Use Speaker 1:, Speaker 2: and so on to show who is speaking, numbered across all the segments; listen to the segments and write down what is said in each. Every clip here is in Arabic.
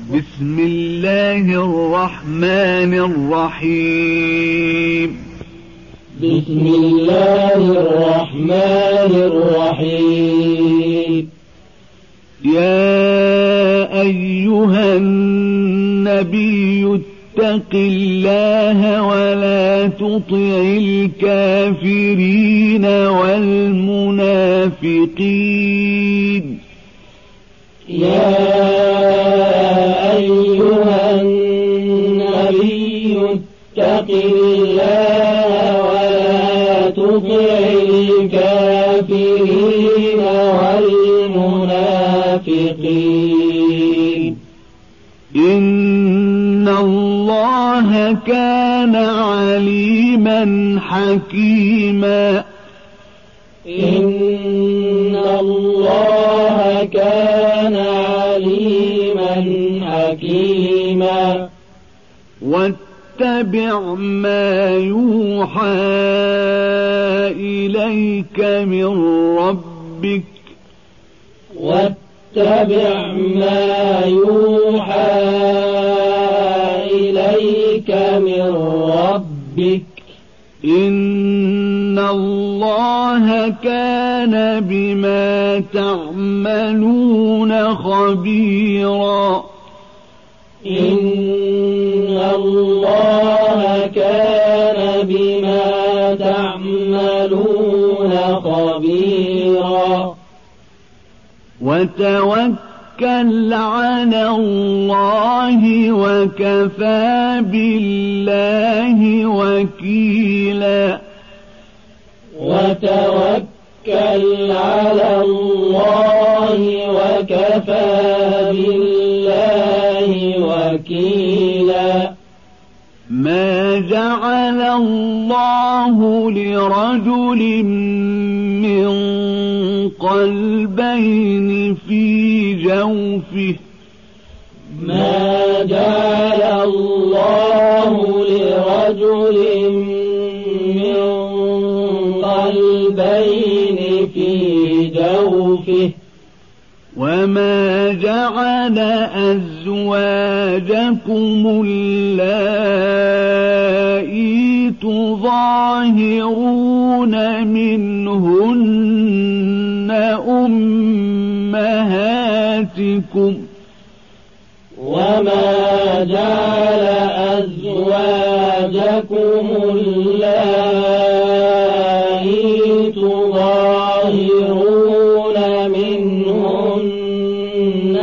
Speaker 1: بسم الله الرحمن الرحيم.
Speaker 2: بسم الله الرحمن الرحيم.
Speaker 1: يا أيها النبي اتق الله ولا تطع الكافرين والمنافقين.
Speaker 2: يا أيها النبي اتق الله ولا تطع الكافرين والمنافقين.
Speaker 1: إن الله كان عليما حكيما.
Speaker 2: إن الله كان عليما حكيما.
Speaker 1: واتبع ما يوحى إليك من ربك.
Speaker 2: واتبع ما يوحى إليك من ربك.
Speaker 1: إن الله كان بما تعملون خبيرا.
Speaker 2: إن الله كان بما تعملون خبيرا.
Speaker 1: وتوكل على الله وكفى بالله وكيلا.
Speaker 2: وتوكل على الله وكفى بالله وكيلا.
Speaker 1: ما جعل الله لرجل من قلبين في جوفه.
Speaker 2: ما جعل الله لرجل من قلبين في جوفه.
Speaker 1: وما جعل أزواجكم اللائي تظاهرون منهن أمهاتكم.
Speaker 2: وما جعل أزواجكم اللائي تظاهرون منهن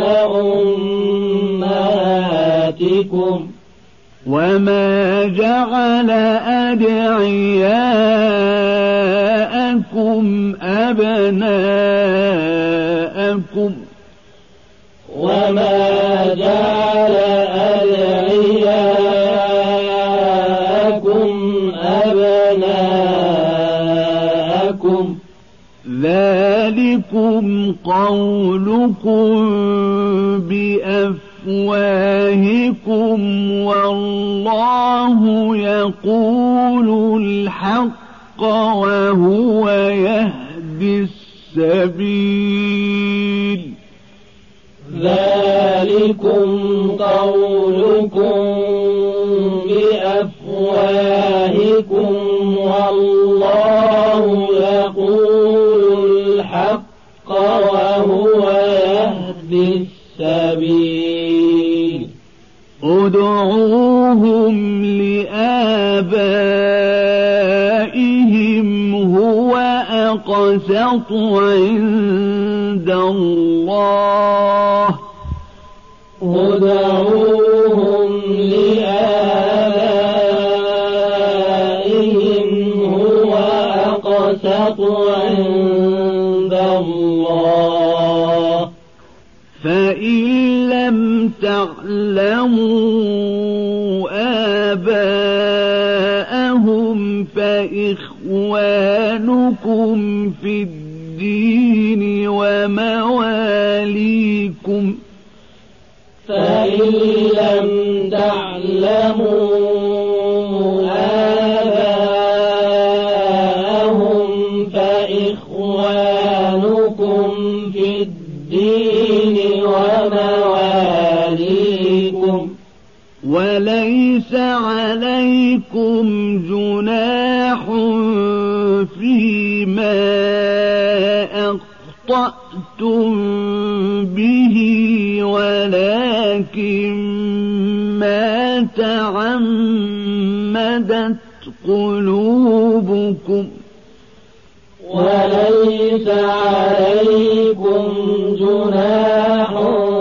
Speaker 2: أمهاتكم.
Speaker 1: وما جعل أدعياءكم أبناءكم.
Speaker 2: وما جعل أدعياءكم أبناءكم.
Speaker 1: ذلكم قولكم بأفواهكم والله يقول الحق وهو يهدي السبيل.
Speaker 2: ذلكم قولكم بأفواهكم والله يقول الحق وهو يهدي السبيل.
Speaker 1: ادعوهم لآبائهم هو أقسط عند الله.
Speaker 2: ادعوهم لآبائهم هو أقسط عند الله.
Speaker 1: فإن لم تعلموا آباءهم فإخوانكم في الدين ومواليكم.
Speaker 2: فإن لم تعلموا آباءهم فإخوانكم في الدين ومواليكم.
Speaker 1: وليس عليكم جناح فيما أخطأتم به ولكن ما تعمدت قلوبكم
Speaker 2: وليس عليكم جناح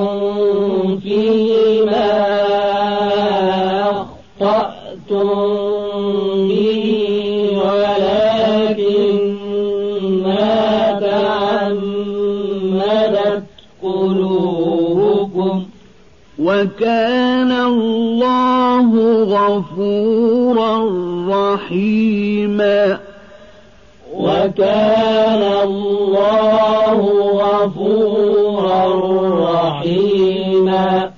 Speaker 2: فيما أخطأتم به ولكن ما تعمدت قلوبكم
Speaker 1: وكان الله غفورا رحيما
Speaker 2: وكان الله غفورا رحيما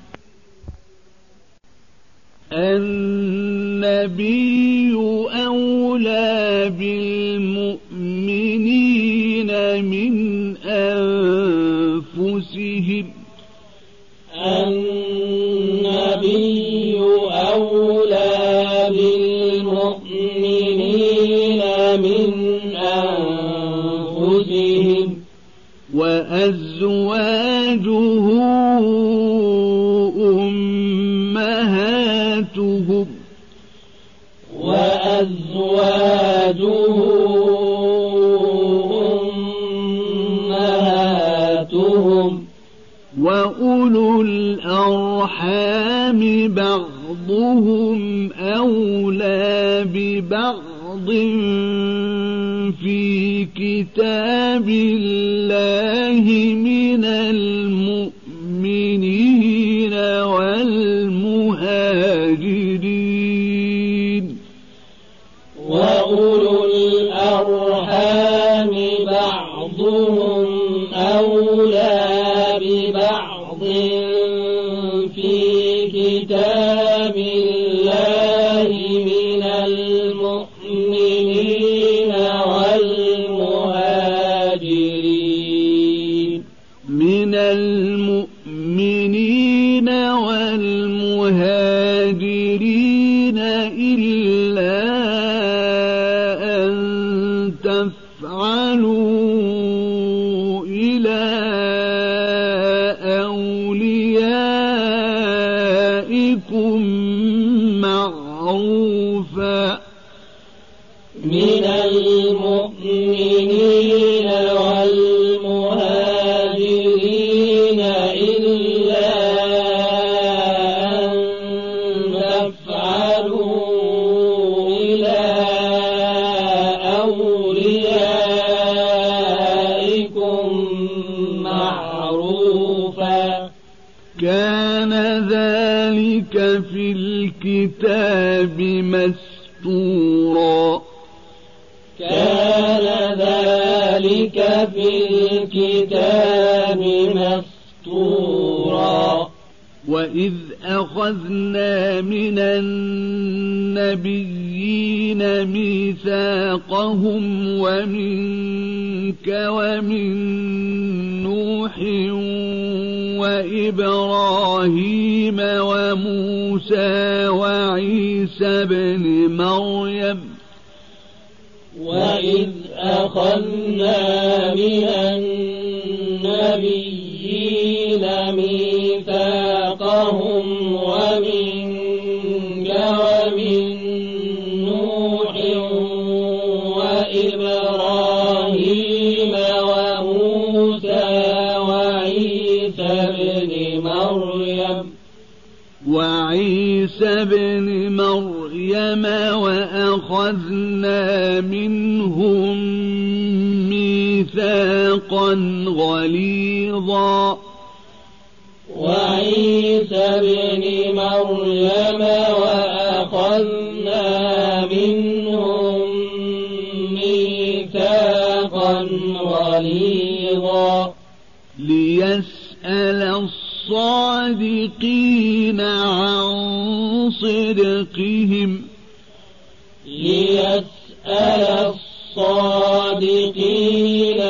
Speaker 1: النبي أولى بالمؤمنين من أنفسهم
Speaker 2: النبي أولى بالمؤمنين من أنفسهم
Speaker 1: وأزواجه أمهاتهم وأولو الأرحام بعضهم أولى ببعض في كتاب الله من المؤمنين والمهاجرين
Speaker 2: وأولو الأرحام بعضهم أولى ببعض في كتاب الله من المؤمنين
Speaker 1: والمهاجرين إلا أن تفعلوا إلى أوليائكم معروفا
Speaker 2: من المؤمنين والمهاجرين إلا أن تفعلوا إلى أوليائكم معروفا
Speaker 1: كان ذلك في الكتاب مسطورا
Speaker 2: كان ذلك في الكتاب مسطورا
Speaker 1: وإذ أخذنا من النبيين ميثاقهم ومنك ومن نوح وإبراهيم وموسى وعيسى بن مريم
Speaker 2: وإذ أخذنا من النبيين ميثاقهم ومنك ومن نوح وإبراهيم وموسى
Speaker 1: وعيسى بن مريم وأخذنا منهم ميثاقا غليظا
Speaker 2: وعيسى بن مريم وأخذنا منهم ميثاقا غليظا
Speaker 1: ليسأل الصادقين عن صدقهم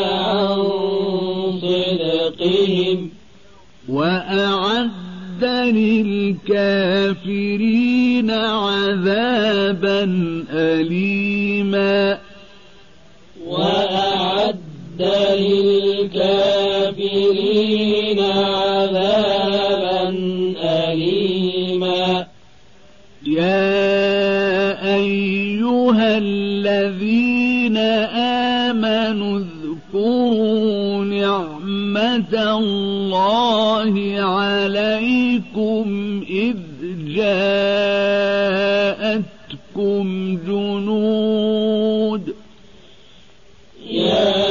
Speaker 1: وأعد للكافرين عذابا أليما
Speaker 2: وأعد للكافرين عذابا أليما
Speaker 1: يا أيها الذين آمنوا اذكروا نعمة الله عليكم إذ جاءتكم جنود
Speaker 2: يا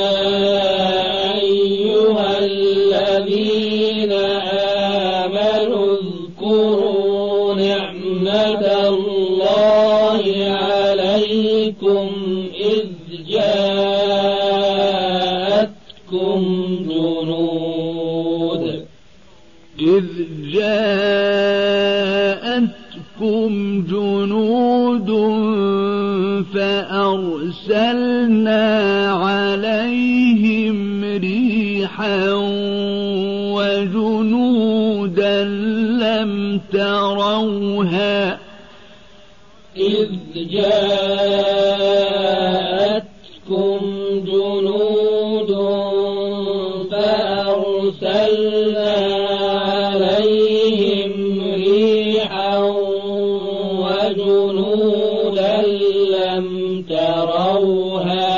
Speaker 2: أيها الذين آمنوا اذكروا نعمة الله عليكم إذ جاءتكم جنود فأرسلنا عليهم ريحا وجنودا لم تروها إذ جاءتكم جنود فأرسلنا عليهم ريحا وجنودا لم تروها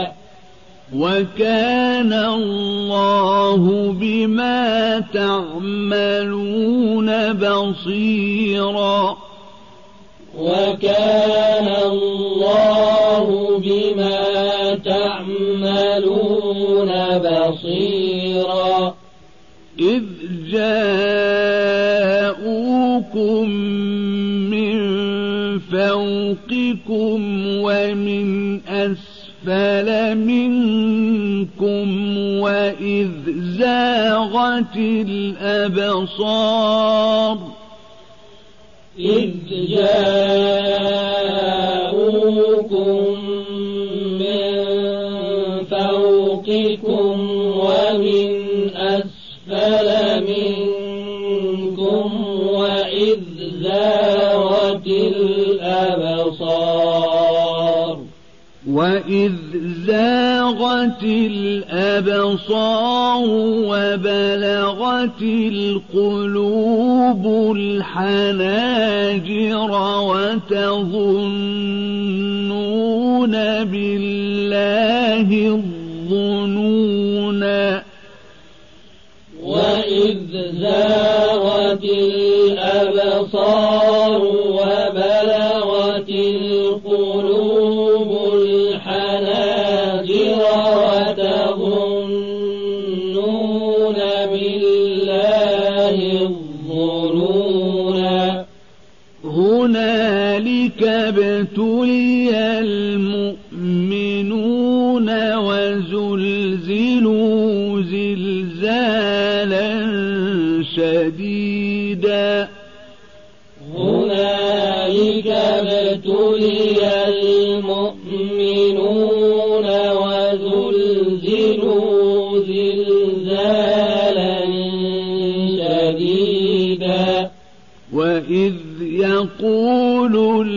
Speaker 2: وكان
Speaker 1: الله بما تعملون بصيرا
Speaker 2: وكان الله بما تعملون بصيرا
Speaker 1: إذ جاءوكم من فوقكم ومن أسفل منكم وإذ زاغت الأبصار
Speaker 2: إذ جاءوكم من فوقكم ومن أسفل منكم وإذ زاغت الأبصار وبلغت القلوب الحناجر وتظنون بالله الظنونا وإذ زاغت الأبصار وبلغت القلوب الحناجر وتظنون بالله الظنونا
Speaker 1: هنالك ابتلي المؤمنون وزلزلوا زلزالا شديدا
Speaker 2: هنالك ابتلي المؤمنون وزلزلوا زلزالا شديدا
Speaker 1: وإذ يقول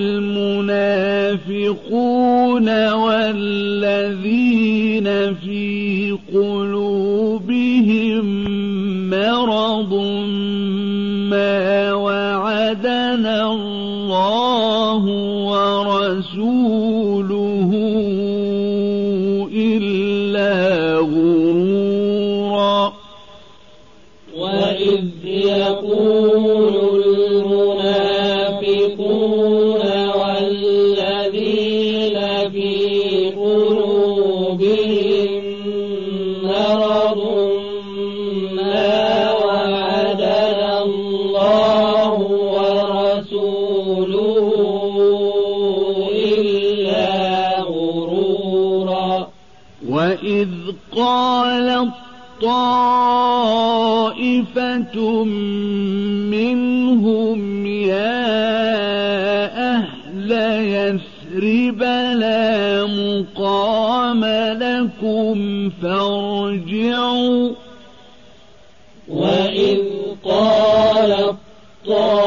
Speaker 1: المنافقون والذين في قلوبهم مرض ما وعدنا الله ورسوله إلا غرورا
Speaker 2: وإذ يقول المنافقون والذين في قلوبهم مرض ما وعدنا الله ورسوله إلا غرورا
Speaker 1: وإذ قالت طائفة منهم يا أهل يثرب لا مقام لكم فارجعوا
Speaker 2: وإذ قالت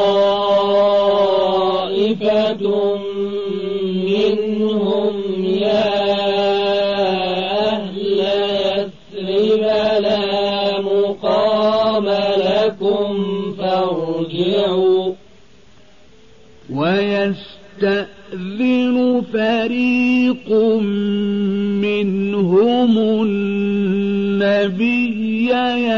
Speaker 2: طائفة منهم يا أهل يثرب لا مقام لكم فارجعوا
Speaker 1: ويستأذن فريق منهم النبي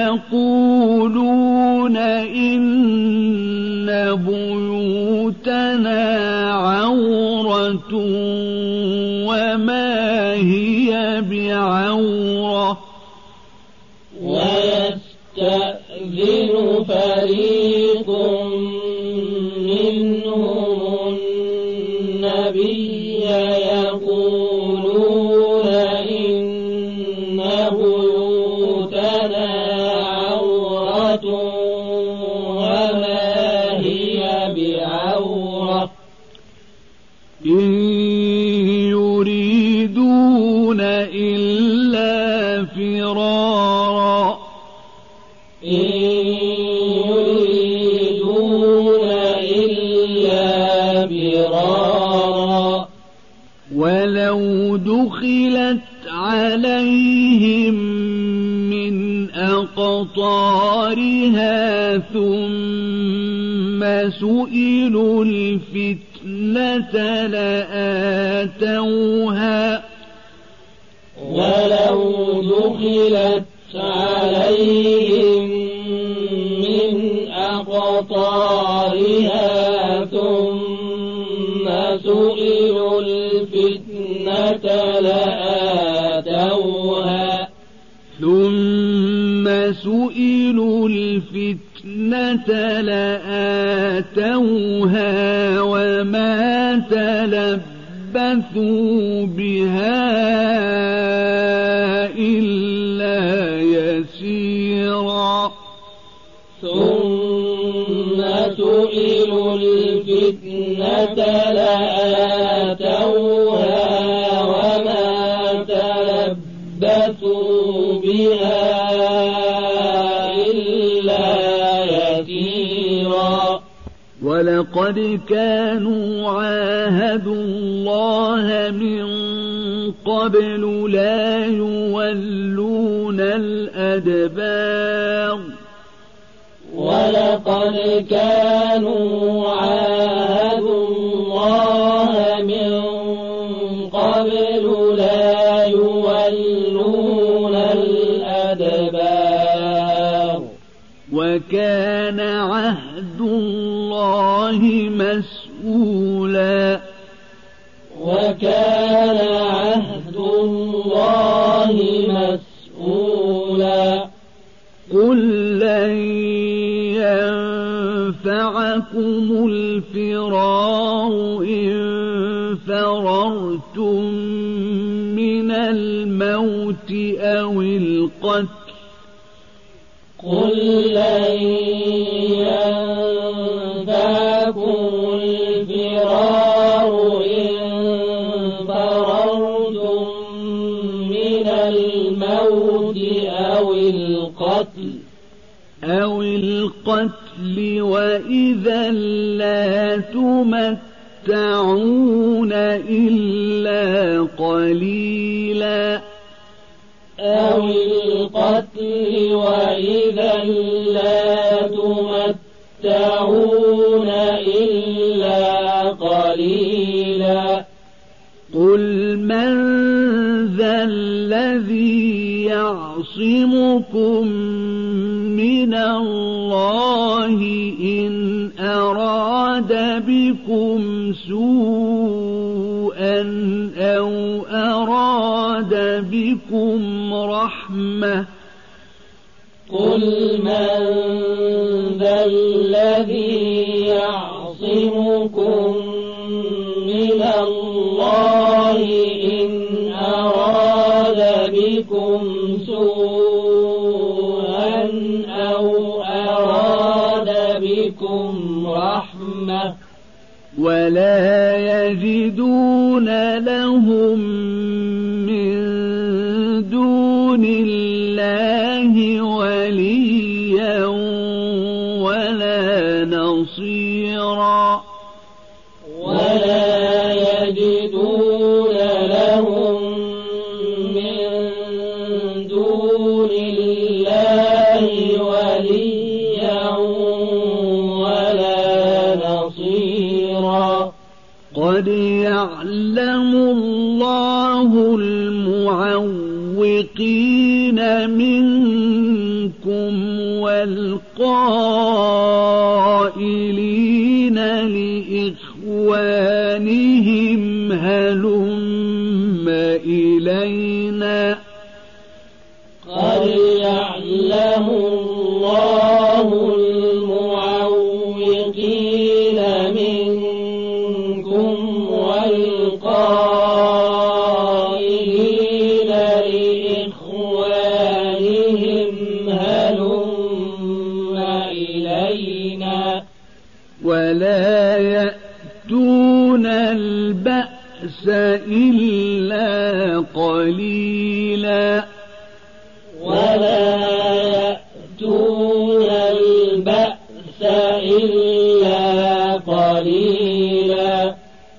Speaker 1: يقولون إن بيوتنا عورة وما هي بعورة
Speaker 2: ويستأذن فريق منهم النبي يقولون إن بيوتنا عورة وما هي بعورة
Speaker 1: إن يريدون إلا فرارا
Speaker 2: إن يريدون إلا فرارا
Speaker 1: ولو دخلت عليهم من أقطارها ثم سئلوا الفتنة لآتوها
Speaker 2: ولو دخلت عليهم من أقطارها ثم سئلوا الفتنة لآتوها وما تلبثوا بها إلا يسيرا ثم سئلوا الفتنة لآتوها وما تلبثوا بها إلا يسيرا
Speaker 1: ولقد كانوا عاهدوا الله من قبل لا يولون الأدبار
Speaker 2: ولقد كانوا عاهدوا الله من قبل لا يولون الأدبار
Speaker 1: وكان عهد الله مسؤولا
Speaker 2: وكان عهد الله مسؤولا
Speaker 1: قل لن ينفعكم الفرار إن فررتم من الموت أو القتل
Speaker 2: قل لن ينفعكم الفرار إن فررتم من الموت أو القتل وإذا لا تمتعون إلا قليلا أو القتل وإذا لا تمتعون إلا قليلا
Speaker 1: قل من ذا الذي يعصمكم من الله إن أراد بكم سوءا أو أراد بكم رحمة
Speaker 2: قل من ذا الذي يعصمكم من الله إن أراد بكم سوءا أو أراد بكم رحمة
Speaker 1: ولا يجدون لهم من دون الله وليا ولا نصيرا نصيرا
Speaker 2: ولا يجدون لهم من دون الله وليا ولا نصيرا
Speaker 1: قد يعلم الله المعوقين منكم والقائلين لإخوانهم هلم إلينا
Speaker 2: قد يعلم الله المعوقين منكم والقائلين لإخوانهم هلم إلينا
Speaker 1: ولا يأتون البأس إلا قليلا
Speaker 2: ولا يأتون البأس إلا قليلا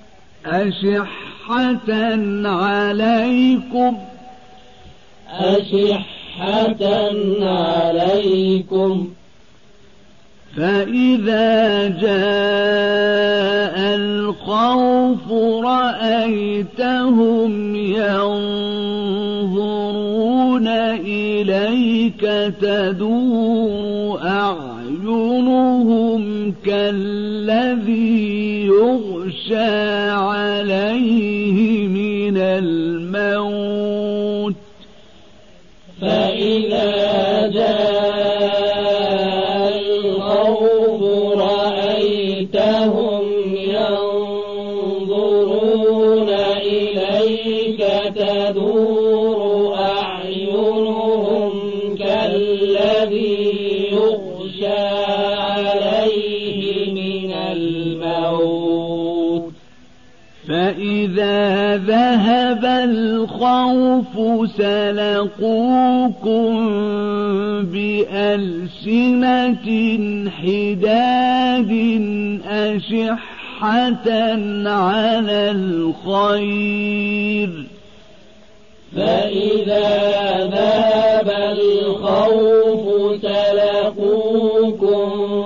Speaker 1: أشحة عليكم فإذا جاء الخوف رأيتهم ينظرون إليك تدور أعينهم كالذي يغشى عليه من الموت
Speaker 2: فإذا جاء الخوف رأيتهم ينظرون إليك تدور أعينهم كالذي يغشى عليه من الموت
Speaker 1: فإذا ذهب الخوف سلقوكم بألسنة حداد أشحة على الخير
Speaker 2: فإذا ذهب الخوف سلقوكم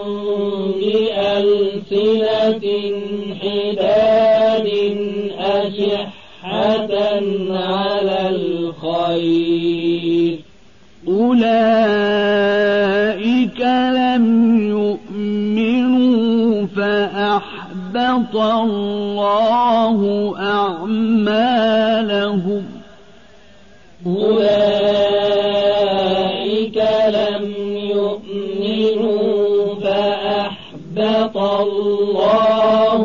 Speaker 2: بألسنة حداد أشحة على الخير
Speaker 1: أولئك لم يؤمنوا فأحبط الله أعمالهم
Speaker 2: أولئك لم يؤمنوا فأحبط الله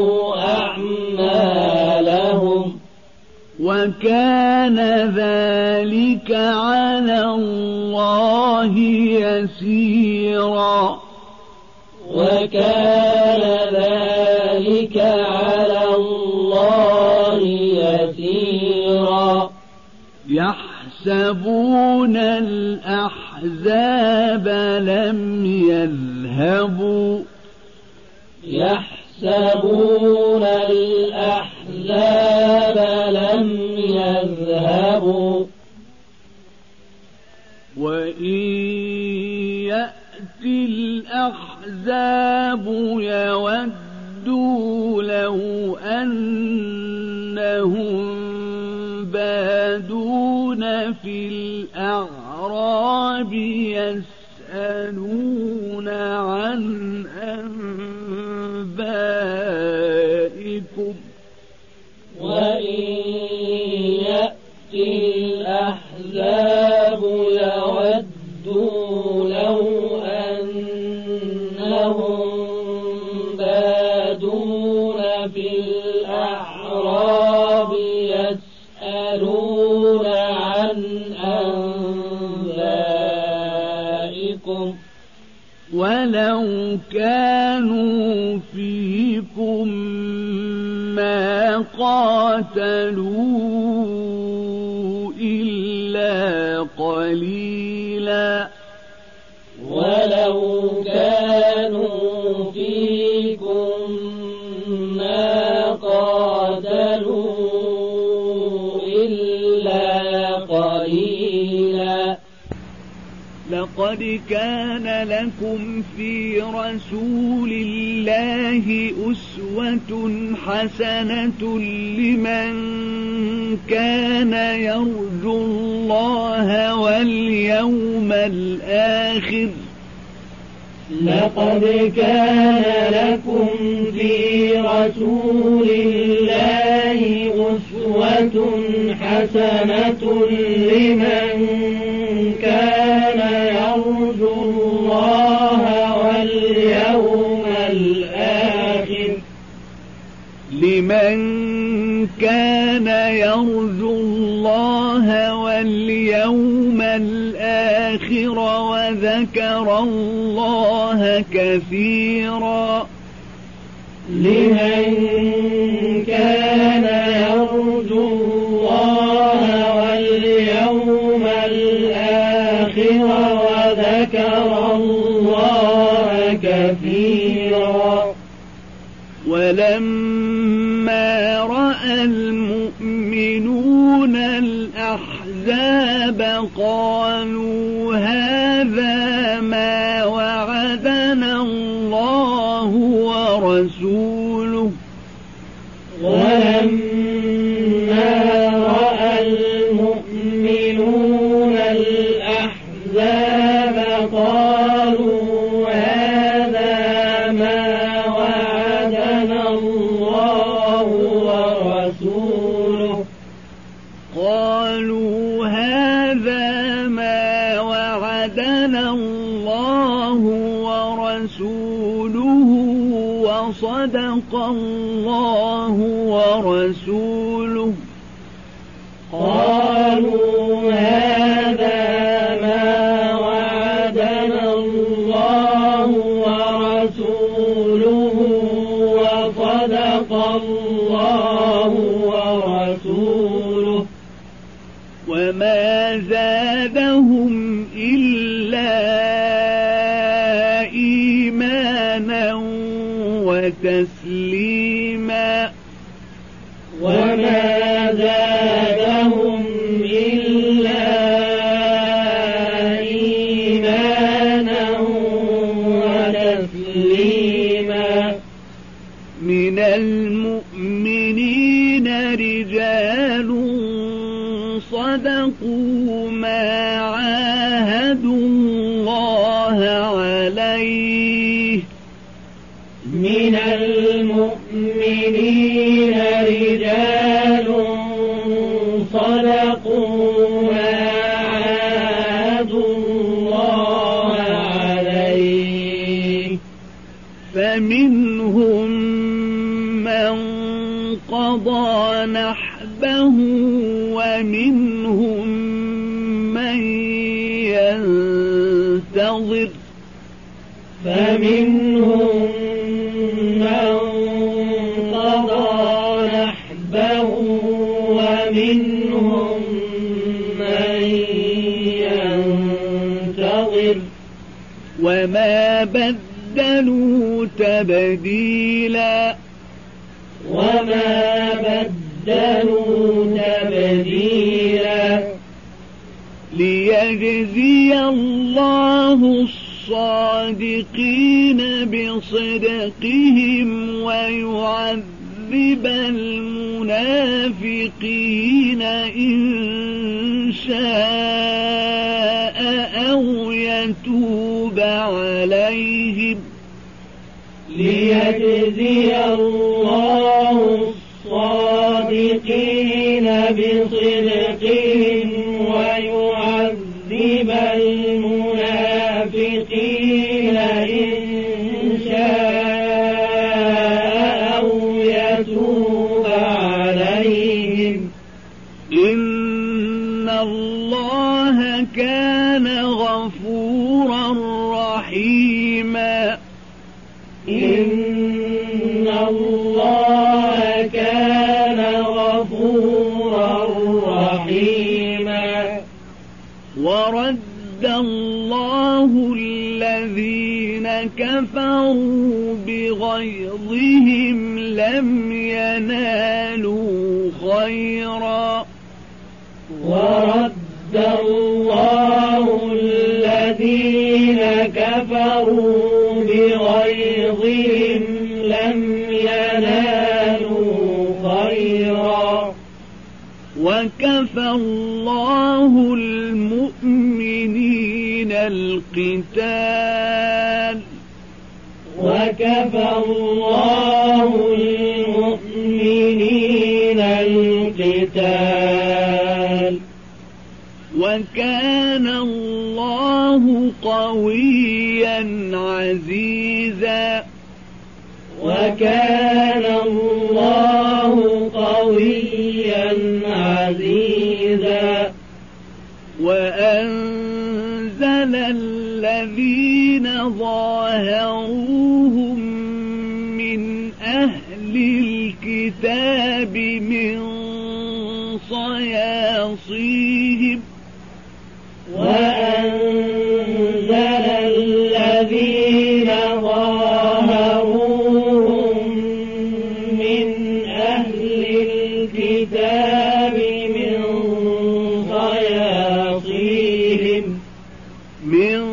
Speaker 2: أعمالهم
Speaker 1: وكان ذلك على الله يسيرا
Speaker 2: وكان ذلك على الله يسيرا
Speaker 1: يحسبون الأحزاب لم يذهبوا
Speaker 2: يحسبون الأحزاب لم يذهبوا
Speaker 1: وإن يأتي الأحزاب يودوا لو أنهم بادون في الأعراب يسألون عن أنبائكم
Speaker 2: وإن يأتي الأحزاب يودوا لو أنهم بادون في الأعراب يسألون عن أنبائكم
Speaker 1: ولو كانوا فيكم ما قاتلوا إلا قليلا
Speaker 2: ولو كانوا فيكم
Speaker 1: لقد كان لكم في رسول الله أسوة حسنة لمن كان يرجو الله واليوم الآخر
Speaker 2: لقد كان لكم في رسول الله أسوة حسنة لمن كان يرجو الله واليوم الآخر
Speaker 1: وذكر الله كثيرا
Speaker 2: لمن كان يرجو الله واليوم الآخر وذكر الله كثيرا
Speaker 1: ولما رأى المؤمنون الأحزاب قالوا هذا ما وعدنا الله ورسوله
Speaker 2: ولما رأى المؤمنون الأحزاب قالوا هذا ما وعدنا الله ورسوله
Speaker 1: وصدق الله ورسوله
Speaker 2: قالوا هذا ما وعدنا الله ورسوله وصدق الله ورسوله
Speaker 1: وما زادهم إلا إيمانا وتسليما
Speaker 2: وما زادهم إلا إيمانا وتسليما
Speaker 1: من المؤمنين رجال صدقوا ما عاهدوا الله عليه
Speaker 2: من المؤمنين رجال صدقوا ما عاهدوا الله عليه
Speaker 1: فمنهم من قضى نحبه ومنهم من ينتظر
Speaker 2: فمنهم من قضى نحبه ومنهم من ينتظر
Speaker 1: وما بدلوا تبديلا ليجزي الله الصادقين بصدقهم ويعذب المنافقين إن شاء أو يتوب عليهم
Speaker 2: ليجزي الله الصادقين بصدقهم ويعذب المنافقين إن شاء أو يتوب عليهم
Speaker 1: إن الله كان غفورا رحيما
Speaker 2: إن الله كان غفورا رحيما
Speaker 1: ورد الله الذين كفروا بغيظهم لم ينالوا خيرا
Speaker 2: ورد الله الذين لم ينالوا خيرا
Speaker 1: وكفى الله المؤمنين القتال
Speaker 2: وكفى الله المؤمنين القتال
Speaker 1: وكان الله قويا عزيزا
Speaker 2: وكان الله قويا عزيزا
Speaker 1: وأنزل الذين ظاهروهم من أهل الكتاب من صياصيهم
Speaker 2: وأنزل الذين ظاهروهم من أهل الكتاب من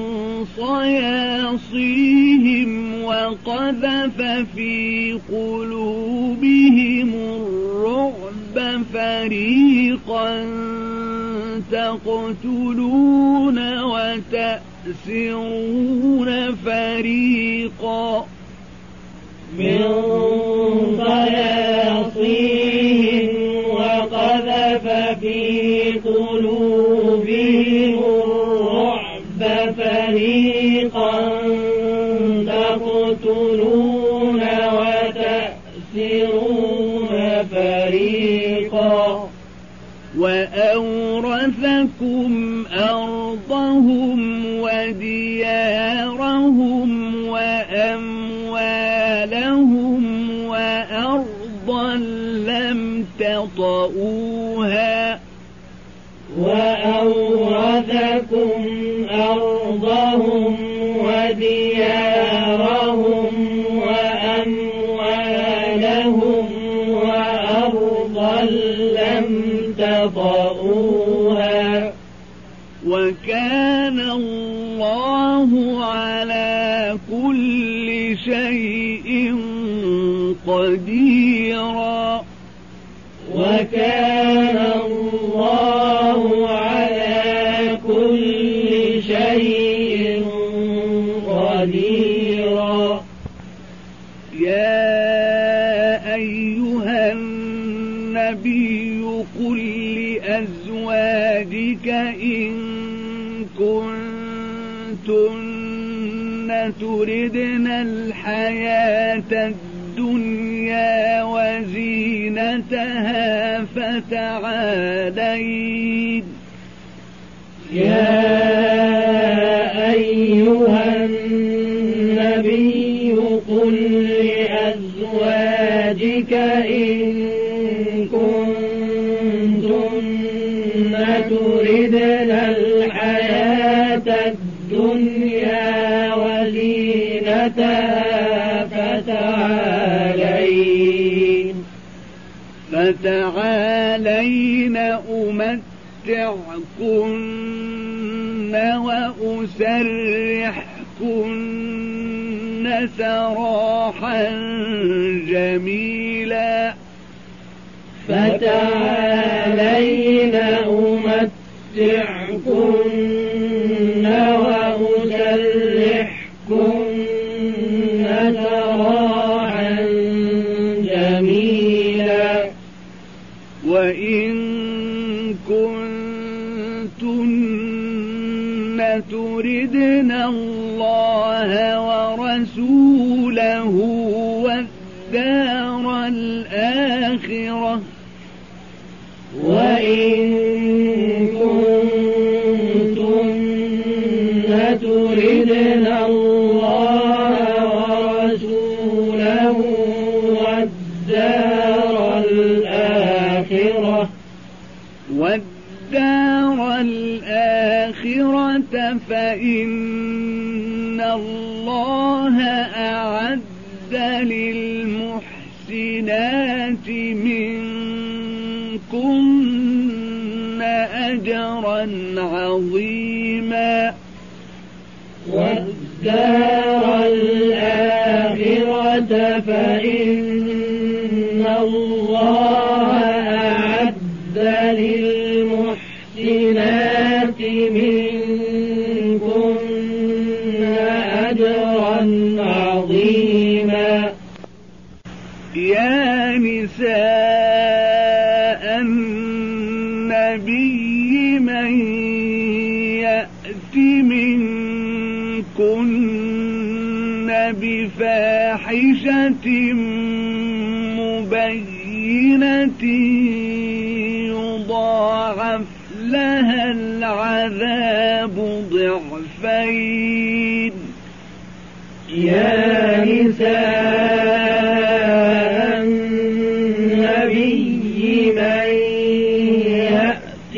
Speaker 2: صياصيهم وقذف في قلوبهم الرعب فريقا تقتلون وتأسرون فريقا من صياصيهم وقذف في قلوبهم الرعب فريقا تقتلون وتأسرون فريقا
Speaker 1: وأورثكم أرضهم وديارهم وأموالهم وأرضا لم تطئوها
Speaker 2: وأورثكم أرضهم وديارهم وأموالهم وأرضا لم تطئوها
Speaker 1: وكان الله على كل شيء قديرا
Speaker 2: وكان الله على كل شيء قديرا
Speaker 1: يا أيها النبي قل لأزواجك إن كنتن تردن الحياة الدنيا وزينتها فتعالين
Speaker 2: يا أيها النبي قل لأزواجك إن كنتن تردن الحياة الدنيا وزينتها
Speaker 1: فتعالين أمتعكن وأسرحكن سراحا جميلا
Speaker 2: فتعالين أمتعكن وأسرحكن سراحا جميلا
Speaker 1: وإن كنتن تردن الله ورسوله والدار الآخرة
Speaker 2: وإن كنتن تردن الله ورسوله
Speaker 1: والدار الآخرة فإن الله أعد للمحسنات منكن أجرا عظيما
Speaker 2: والدار الآخرة فإن الله أعد للمحسنات منكن أجرا عظيما.
Speaker 1: يا نساء النبي من يأت منكن بفاحشة مبينة يضاعف لها العذاب ضعفين.
Speaker 2: يا نساء النبي من يأت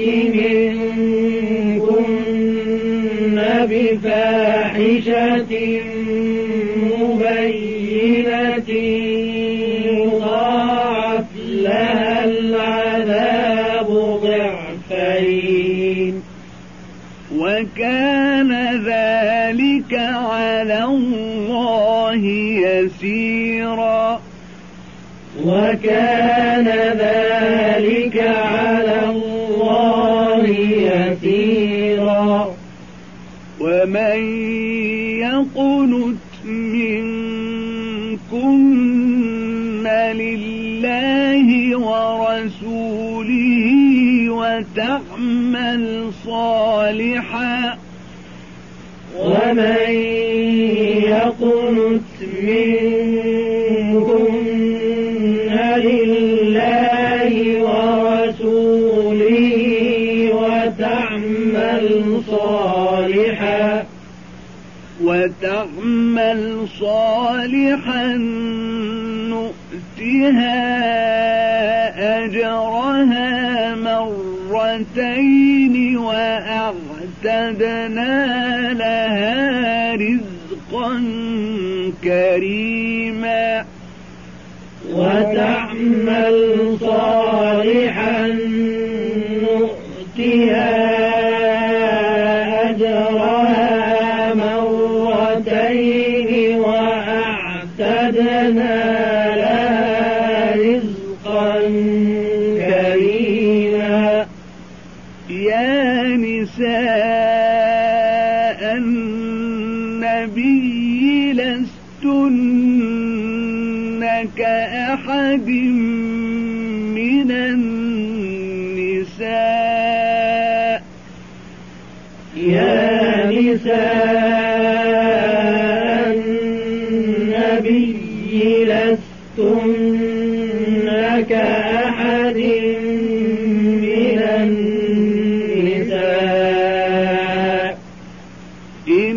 Speaker 2: منكن بفاحشة مبينة يضاعف لها العذاب ضعفين
Speaker 1: وكان ذلك على الله يسيرا.
Speaker 2: وكان ذلك على الله يسيرا.
Speaker 1: ومن يقنت منكن لله ورسوله وتعمل صالحا
Speaker 2: ومن يقنت منكن لله ورسوله
Speaker 1: وتعمل صالحا نؤتها أجرها مرتين وأعتدنا لها رزقا كريما.
Speaker 2: وتعمل صالحا نؤتها أجرها مرتين وأعتدنا لها رزقا كريما.
Speaker 1: يا نساء النبي لستن كأحد من النساء.
Speaker 2: يا نساء النبي لستن كأحد من النساء
Speaker 1: إن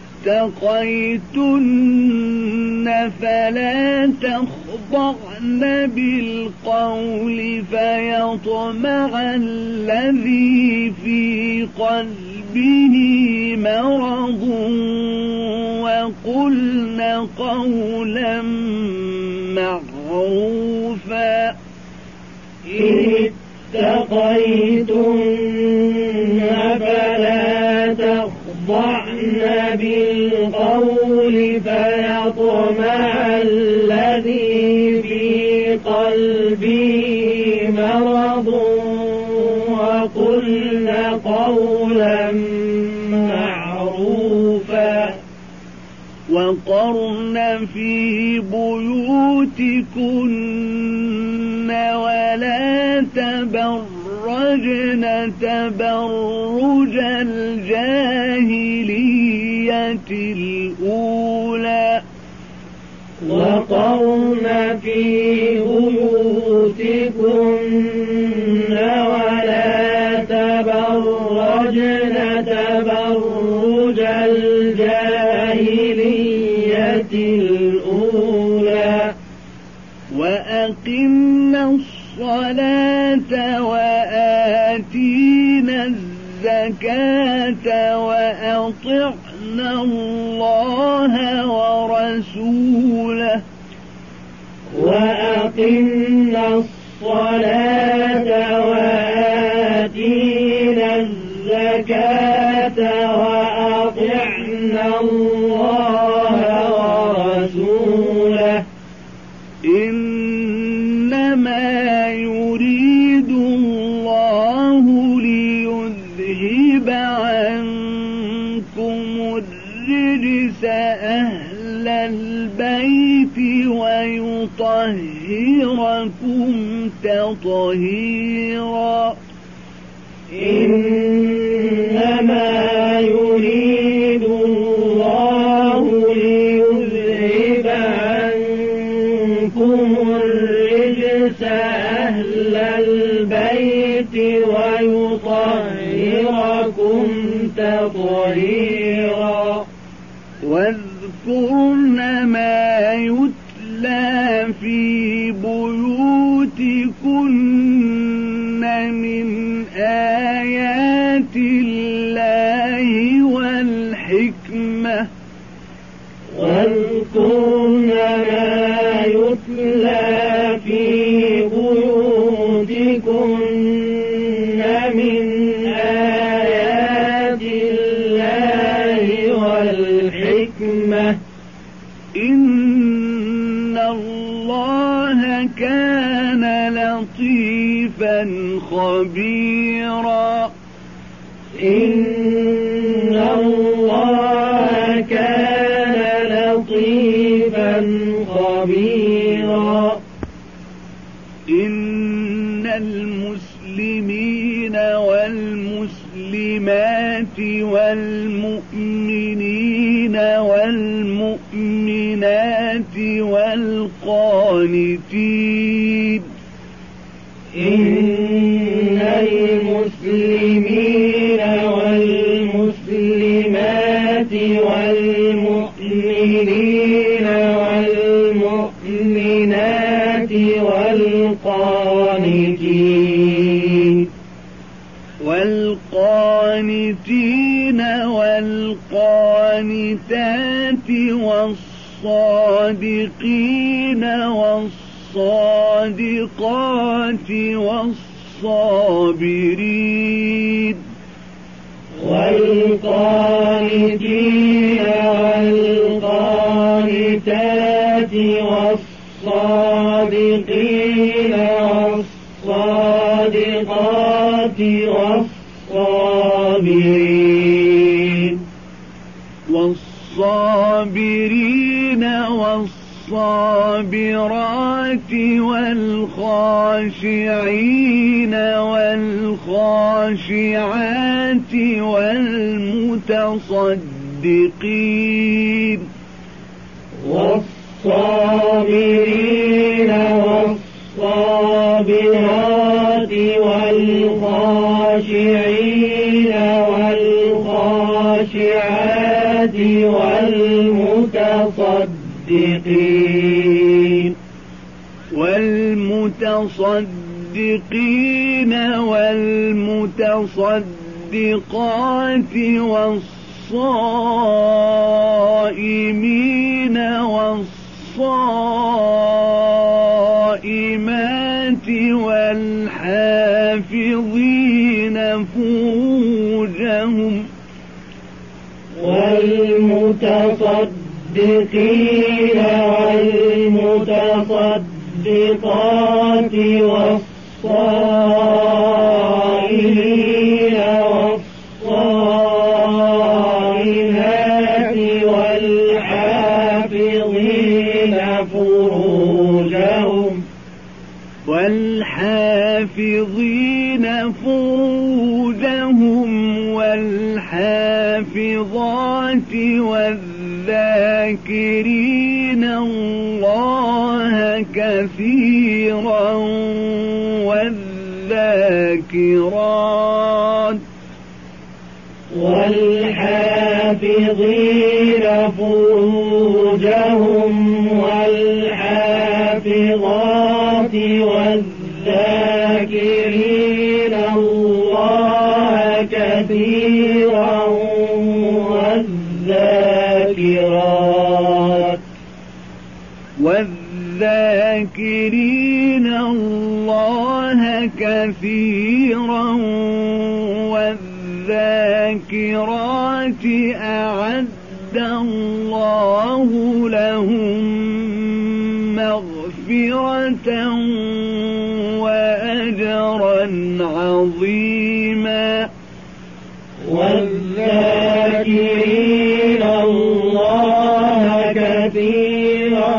Speaker 1: اتقيتن فلا تخضعن بالقول فيطمع الذي في قلبه مرض وقلن قولا معروفا.
Speaker 2: إن اتقيتن فلا تخضعن بالقول فيطمع الذي في قلبه مرض وقلن قولا معروفا.
Speaker 1: وقرن في بيوتكن ولا تبرجن تبرج الجاهلية الأولى.
Speaker 2: وقرن في بيوتكن ولا تبرجن تبرج الجاهلية الأولى.
Speaker 1: وأقمنا الصلاة وآتينا الزكاة وأطعنا الله ورسوله.
Speaker 2: وأقمنا الصلاة وآتينا الزكاة وأطعنا الله ورسوله.
Speaker 1: إنما يريد الله ليذهب عنكم الرجس أهل البيت ويطهركم تطهيرا
Speaker 2: إنما يريد الله ليذهب عنكم الرجس أهل البيت ويطهركم تطهيرا
Speaker 1: واذكرن ما يتلى في بيوتكن من آيات الله والحكمة
Speaker 2: واذكرن ما يتلى في بيوتكن من آيات الله والحكمة
Speaker 1: إن الله كان لطيفا خبيرا
Speaker 2: إن الله كان لطيفا خبيرا
Speaker 1: إن المسلمين والمسلمات والمؤمنين والمؤمنات والقانتين
Speaker 2: إن المسلمين والمسلمات والمؤمنين والمؤمنات والقانتين والقانتات والصادقين والصادقات والصابرين والقانتين والقانتات والصادقين والصادقات والصابرين
Speaker 1: والصابرين والصابرات والخاشعين والخاشعات والمتصدقين
Speaker 2: والصابرين والصابرات والخاشعين والخاشعات والمتصدقين
Speaker 1: والمتصدقين والمتصدقات والصائمين والصائمات والحافظين فروجهم
Speaker 2: والمتصدقين والمتصدقات والصائمين والصائمات والحافظين فروجهم
Speaker 1: والحافظات والذاكرين الله كثيرا والذاكرات
Speaker 2: والحافظين فروجهم والحافظات والذاكرين الله كثيرا والذاكرين الله كثيرا والذاكرات أعد الله لهم
Speaker 1: مغفرة وأجرا عظيما
Speaker 2: والذاكرين الله كثيرا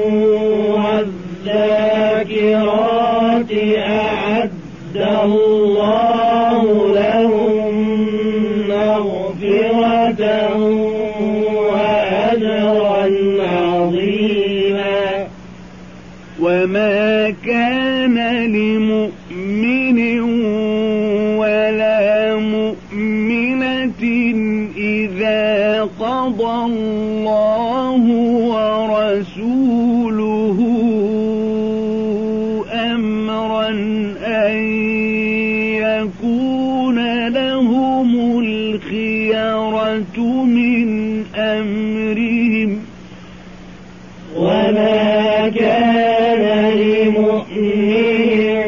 Speaker 2: والذاكرات أعد الله لهم مغفرة وأجرا عظيما
Speaker 1: وما كان لمؤمن ولا مؤمنة إذا قضى الله ورسوله أمرا أن يكون لهم الخيرة من أمرهم
Speaker 2: وما كان لمؤمن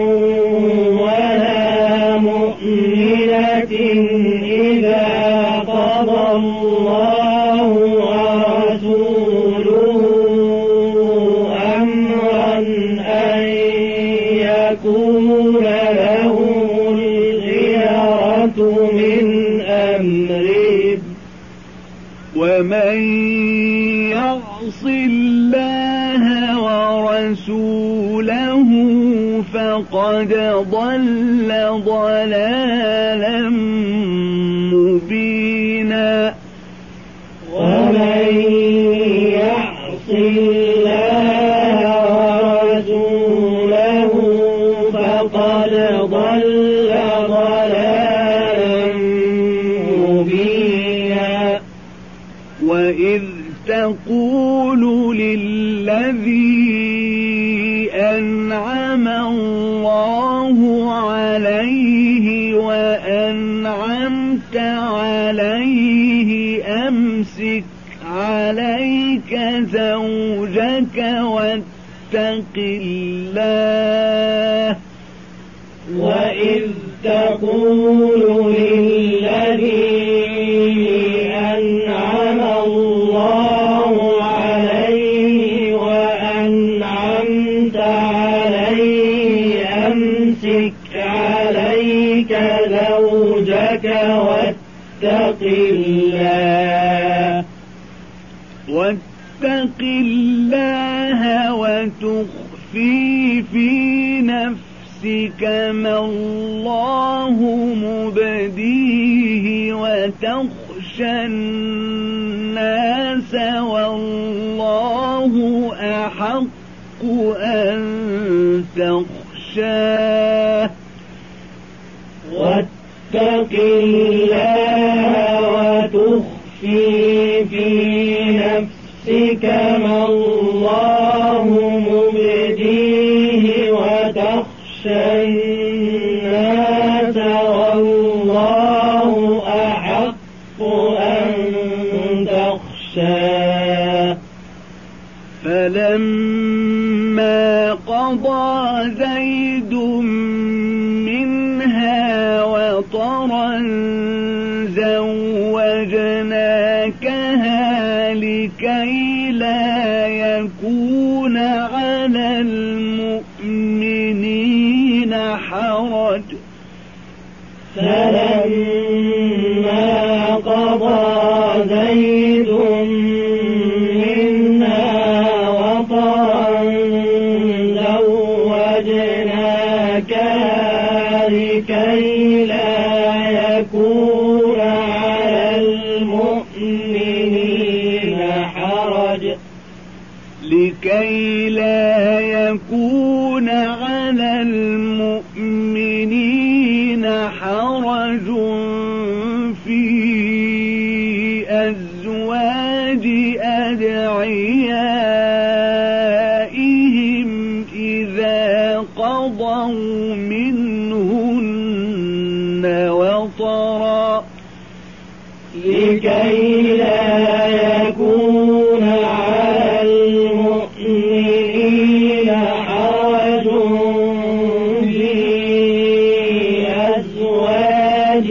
Speaker 2: ولا مؤمنة إذا قضى الله ورسوله أمرا أن يكون لهم الخيرة من أمرهم
Speaker 1: ومن يعص الله ورسوله فقد ضل ضلالا مبينا
Speaker 2: ومن يعص الله ورسوله فقد ضل ضلالا مبينا
Speaker 1: وإذ تقول للذي أنعم الله عليه وأنعمت عليه أمسك عليك زوجك واتق الله
Speaker 2: وإذ تقول للذي أنعم الله عليه وأنعمت عليه أمسك عليك زوجك
Speaker 1: واتق الله وتخفي في نفسك ما الله مبديه وتخشى الناس والله أحق أن تخشاه
Speaker 2: واتق الله وتخفي في نفسك ما الله مبديه وتخشى الناس والله أحق أن تخشاه
Speaker 1: فلما قضى زيد منها وطرا زوجناكها لكي لا يكون على المؤمنين حرج
Speaker 2: فلما قضى زيد منها وطرا زوجناكها لكي لا يكون على المؤمنين حرج
Speaker 1: في أزواج أدعيائهم إذا قضوا منهن وطرا
Speaker 2: لكي لا يكون على المؤمنين حرج في أزواج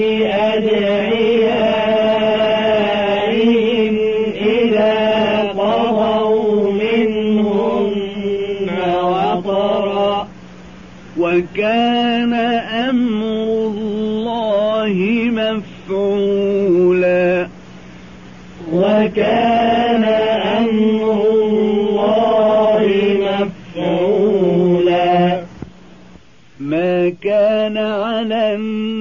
Speaker 2: أدعيائهم إذا قضوا منهن
Speaker 1: وكان أمر الله مفعولا
Speaker 2: وكان أمر الله مفعولا
Speaker 1: ما كان على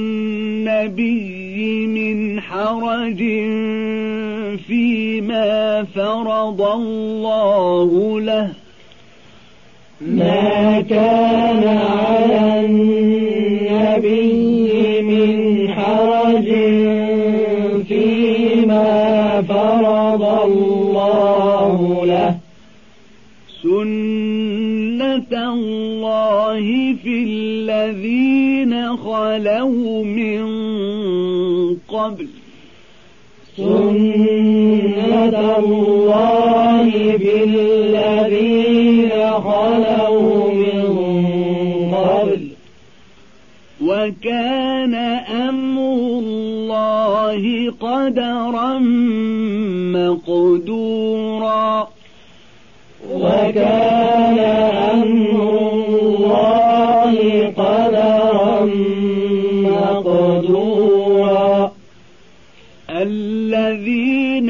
Speaker 1: النبي من حرج فيما فرض الله له
Speaker 2: ما كان على النبي من حرج فيما فرض الله له
Speaker 1: سنة الله في الذين خلوا من قبل
Speaker 2: سنة الله بالذين خلوا من قبل
Speaker 1: وكان أمر الله قدرا مقدورا
Speaker 2: وكان أمر الله قدرا مقدورا
Speaker 1: الذين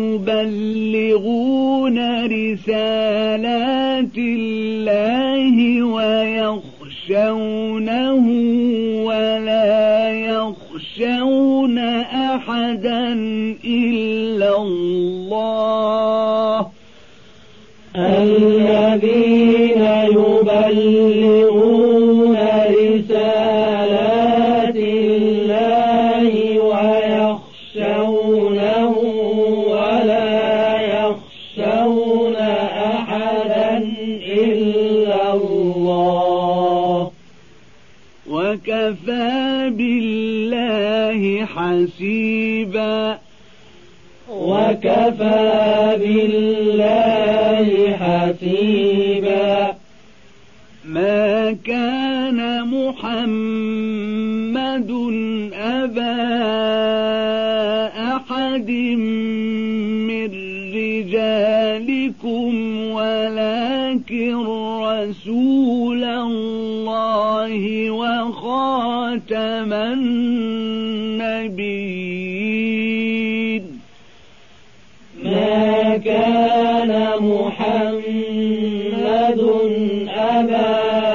Speaker 1: يبلغون رسالات الله ويخشونه ولا يخشون أحدا إلا الله
Speaker 2: الذين يبلغون رسالات الله ويخشونه ولا يخشون أحدا إلا الله
Speaker 1: وكفى بالله حسيبا
Speaker 2: وكفى بالله حسيبا
Speaker 1: ما كان محمد أبا أحد من رجالكم ولكن رسول الله وخاتم النبيين
Speaker 2: ما كان محمد أبا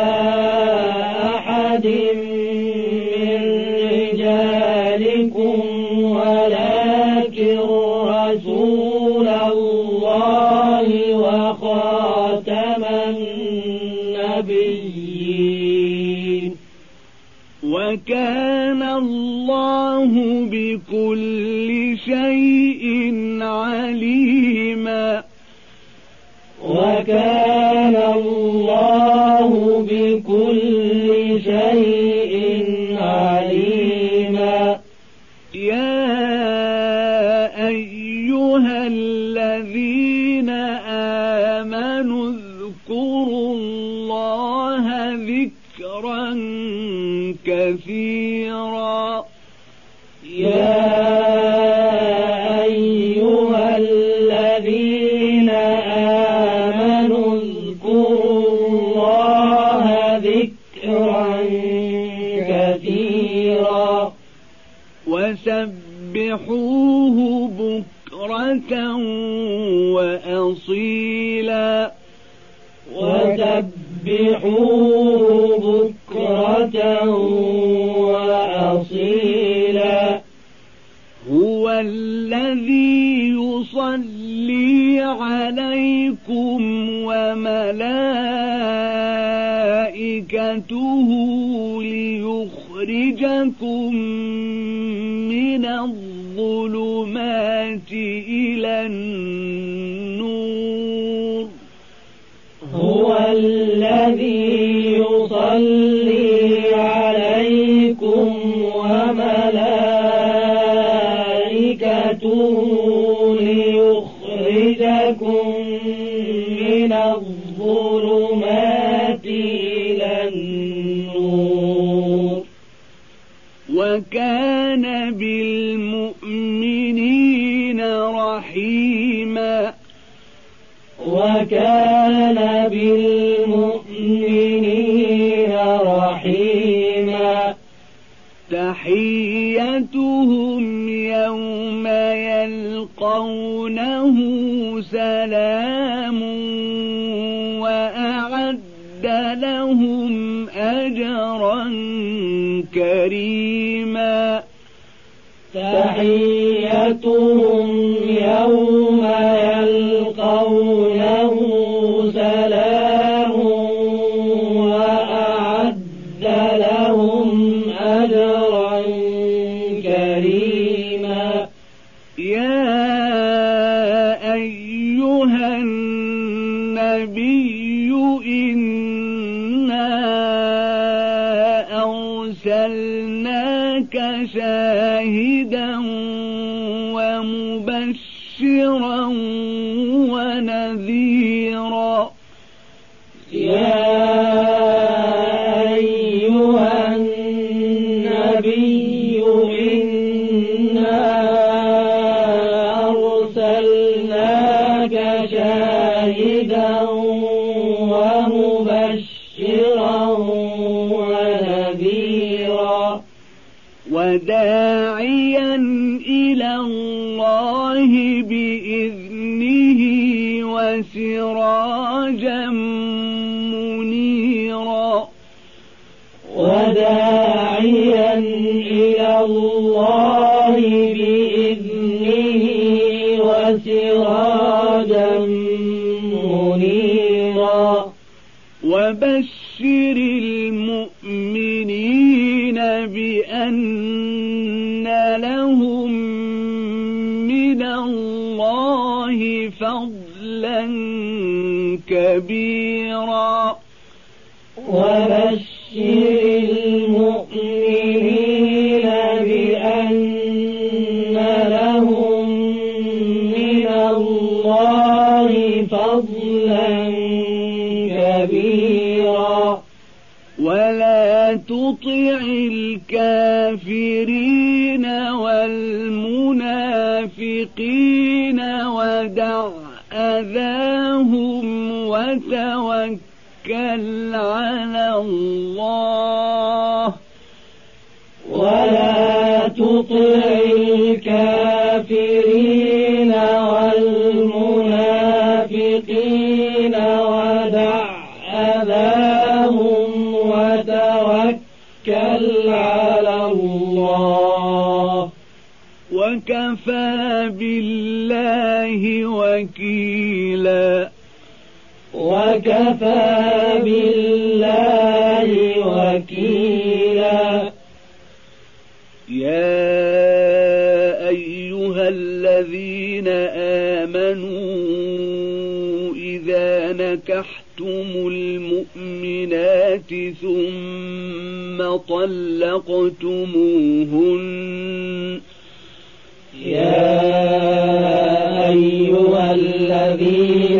Speaker 2: أحد من رجالكم ولكن رسول الله وخاتم النبيين
Speaker 1: وكان الله بكل شيء عليما
Speaker 2: وكان الله بكل شيء عليما
Speaker 1: يا أيها الذين آمنوا اذكروا الله ذكرا كثيرا
Speaker 2: يا أيها الذين آمنوا اذكروا الله ذكرا كثيرا
Speaker 1: وسبحوه بكرة وأصيلا
Speaker 2: وسبحوه بكرة وأصيلا
Speaker 1: هو الذي يصلي عليكم وملائكته ليخرجكم من الظلمات إلى النور
Speaker 2: هو الذي يصلي عليكم وملائكته ليخرجكم من الظلمات إلى النور
Speaker 1: وكان بالمؤمنين رحيما
Speaker 2: وكان بالمؤمنين رحيما
Speaker 1: تحيتهم يوم يلقونه سلام وأعد لهم أجرا كريما
Speaker 2: تحيتهم يوم يلقونه سلام وأعد لهم أجرا كريما
Speaker 1: يا أيها النبي إنا أرسلناك شاهدا ومبشرا ونذيرا
Speaker 2: يا أيها النبي إنا أرسلناك شاهدا ومبشرا ونذيرا وداعيا إلى الله بإذنه وسراجا منيرا وداعيا إلى الله بإذنه وسراجا منيرا وبشر المؤمنين بأن لهم من الله فضلا كبيرا وبشر المؤمنين بأن لهم من الله فضلا كبيرا ولا تطع الكافرين والمنافقين ودع أذاهم وتوكل على الله ولا تطع الكافرين والمنافقين ودع أذاهم وتوكل على الله وكفى بالله وكيلا وكفى بالله وكيلا يا أيها الذين آمنوا إذا نكحتم المؤمنات ثم طلقتموهن يا أيها الذين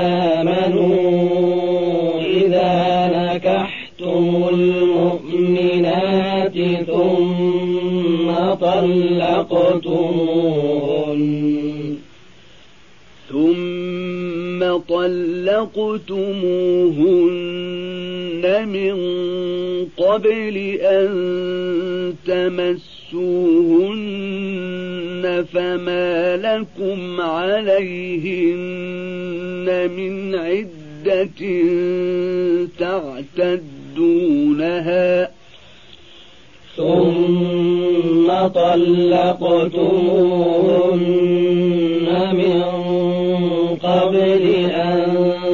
Speaker 2: آمنوا إذا نكحتم المؤمنات ثم طلقتموهن من قبل أن تمسوهن فما لكم عليهن من عدة تعتدونها ثم طلقتموهن من قبل أن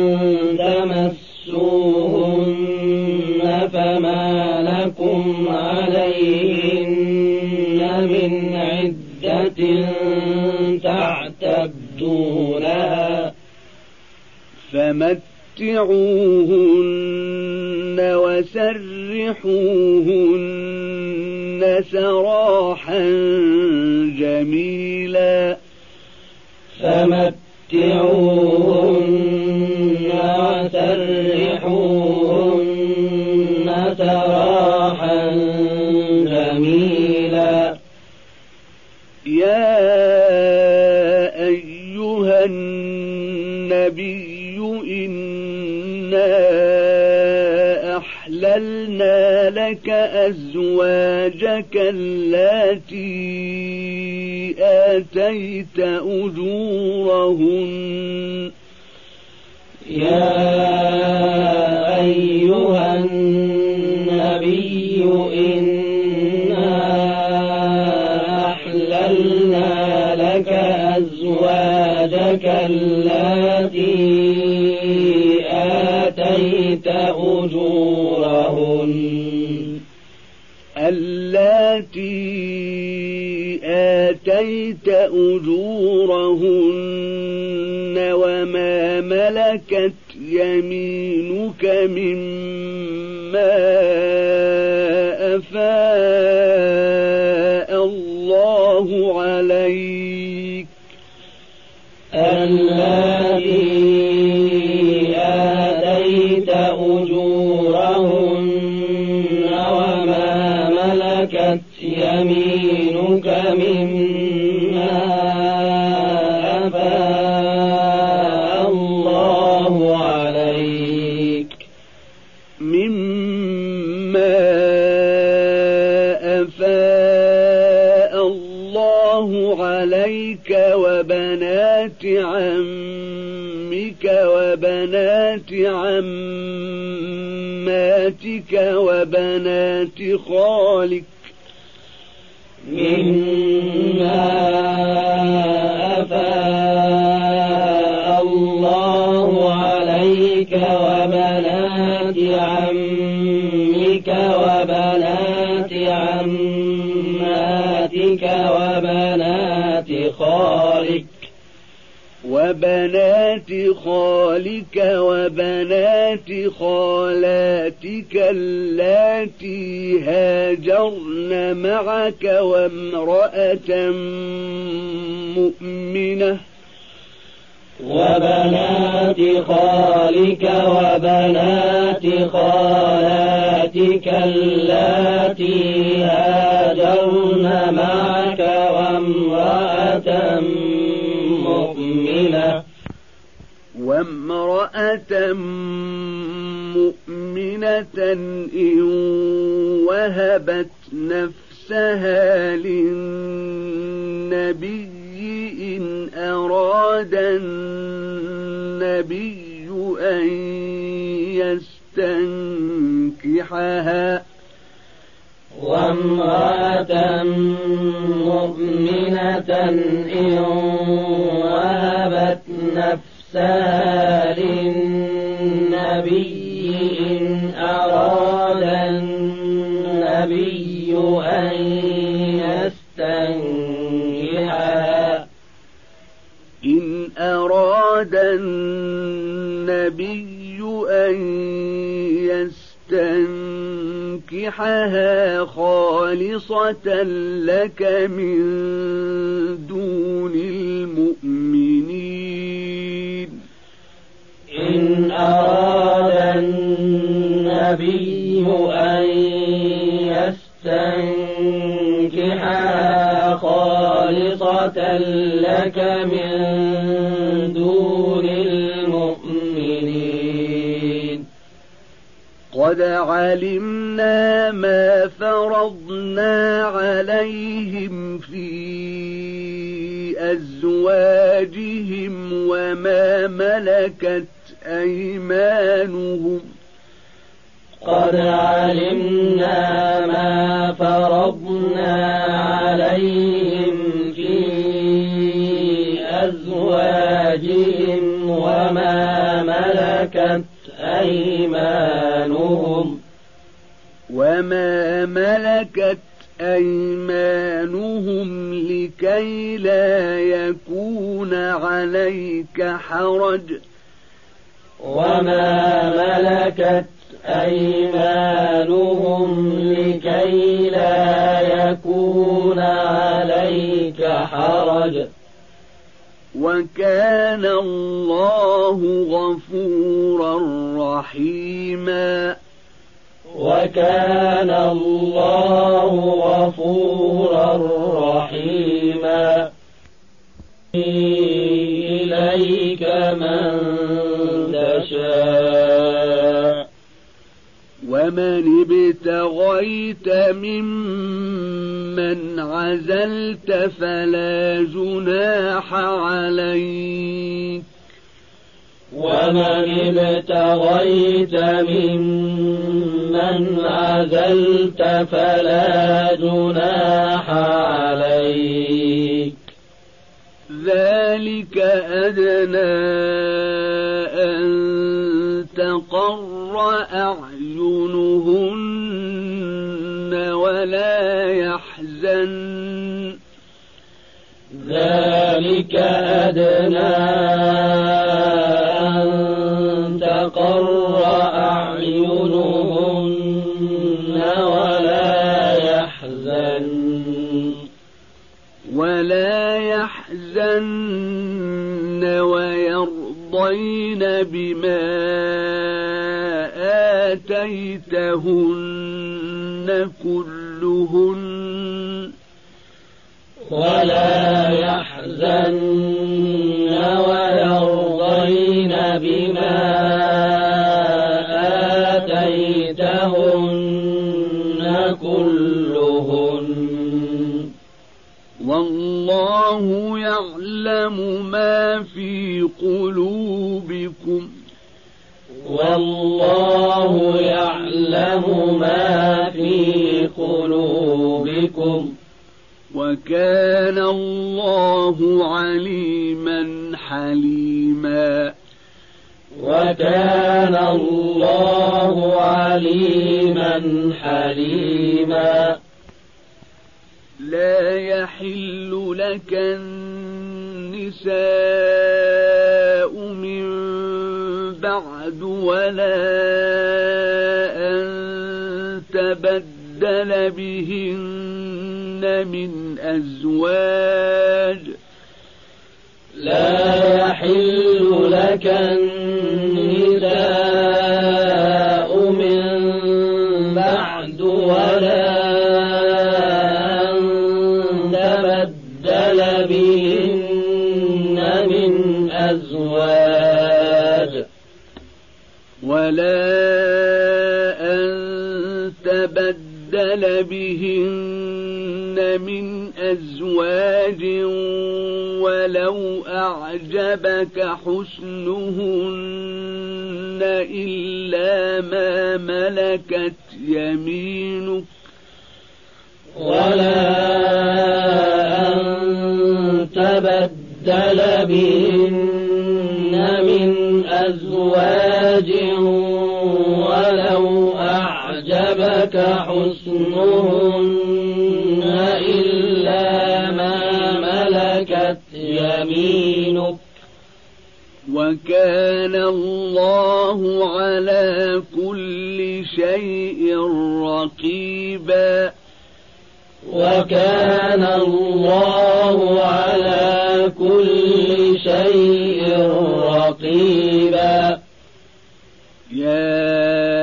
Speaker 2: تمسوهن فما لكم عليهن من عدة تعتدونها فمتعوهن وسرحوهن سراحا جميلا فمتعوهن وسرحوهن سراحا جميلا يا أيها النبي إنا
Speaker 1: أحللنا لك أزواجك اللاتي آتيت أجورهن
Speaker 2: يا أيها النبي إنا أحللنا لك أزواجك اللاتي آتيت أجورهن وما ملكت يمينك مما أفاء الله عليك
Speaker 1: اللاتي آتيت أجورهن وما ملكت يمينك مما أفاء الله عليك وبنات عمك وبنات عماتك وبنات خالك مما أفاء الله عليك وبنات عمك وبنات عماتك وبنات خالك وبنات خالاتك اللاتي هاجرن معك وامرأة وبنات خالك وبنات خالاتك اللاتي هاجرن معك وامرأة مؤمنة إن وهبت نفسها للنبي إن أراد النبي أن يستنكحها وامرأة مؤمنة إن وهبت نفسها للنبي إن أراد النبي أن يستنكحها إن أراد النبي أن يستنكحها خالصة لك من دون المؤمنين إن أراد النبي أن يستنكحها خالصة لك من دون المؤمنين قد علمنا ما فرضنا عليهم في أزواجهم وما ملكت أيمانهم قد علمنا ما فرضنا عليهم في أزواجهم وما ملكت أيمانهم لكي لا يكون عليك حرج وما ملكت أيمانهم لكي لا يكون عليك حرج وكان الله غفورا رحيما وكان الله غفورا رحيما إليك من تشاء
Speaker 2: ومن ابتغيت ممن عزلت فلا جناح عليك
Speaker 1: ومن ابتغيت ممن عزلت فلا جناح عليك
Speaker 2: ذلك أدنى أن تقر أعينهن ولا يحزن
Speaker 1: ذلك أدنى أن تقر أعينهن
Speaker 2: ولا يحزن ويرضين بما آتيتهن كلهن
Speaker 1: ولا يحزن ويرضين بما آتيتهن كلهن
Speaker 2: والله يعلم ما في قلوبكم
Speaker 1: والله يعلم ما في قلوبكم
Speaker 2: وكان الله عليما حليما
Speaker 1: وكان الله عليما حليما
Speaker 2: لا يحل لك النساء من بعد ولا أن تبدل بهن من أزواج
Speaker 1: لا يحل لك النساء من بعد ولا أن تبدل بهن من أزواج
Speaker 2: ولا أن تبدل بهن من أزواج ولو أعجبك حسنهن إلا ما ملكت يمينك
Speaker 1: ولا أن تبدل بهن من أزواج ولو أعجبك حسنهن إلا ما ملكت يمينك
Speaker 2: وكان الله على كل شيء رقيبا
Speaker 1: وكان الله على كل شيء رقيبا
Speaker 2: يا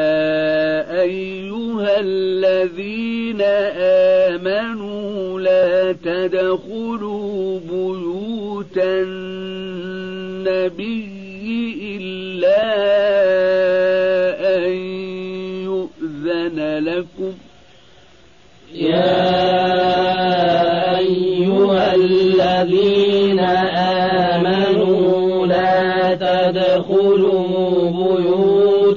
Speaker 2: أيها الذين آمنوا لا تدخلوا بيوت النبي إلا أن يؤذن لكم
Speaker 1: يا أيها الذين آمنوا لا تدخلوا بيوت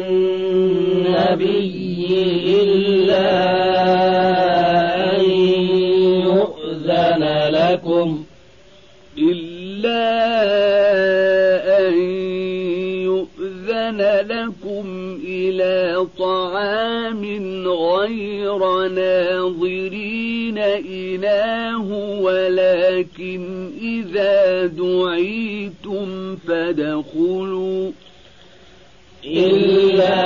Speaker 1: النبي إلا أن يؤذن
Speaker 2: لكم إلى طعام غير ناظرين إناه ولكن إذا دعيتم فادخلوا
Speaker 1: إلا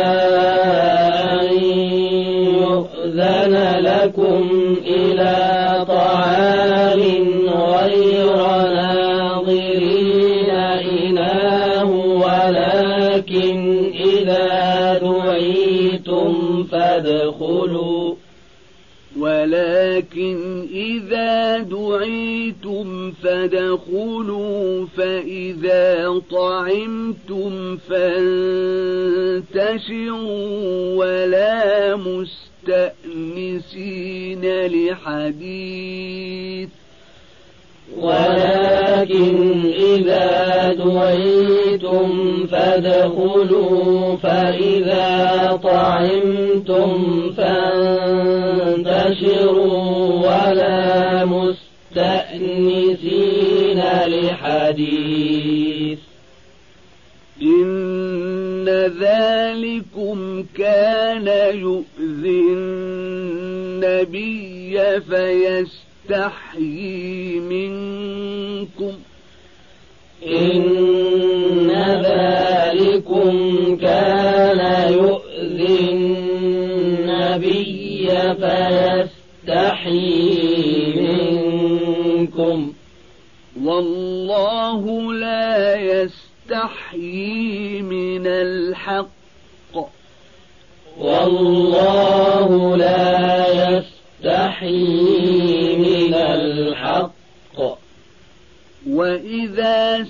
Speaker 1: أن يؤذن لكم إلى طعام غير ناظرين إناه ولكن إذا دعيتم فادخلوا
Speaker 2: ولكن إذا دعيتم فادخلوا فإذا طعمتم فانتشروا ولا مستأنسين لحديث
Speaker 1: ولكن إذا دعيتم فادخلوا فإذا طعمتم فانتشروا ولا مستأنسين لحديث
Speaker 2: إن ذلكم كان يؤذي النبي فيستحيي منكم
Speaker 1: إن ذلكم كان يؤذي النبي فيستحيي منكم
Speaker 2: والله لا يستحيي من الحق
Speaker 1: والله لا يستحيي من الحق
Speaker 2: وإذا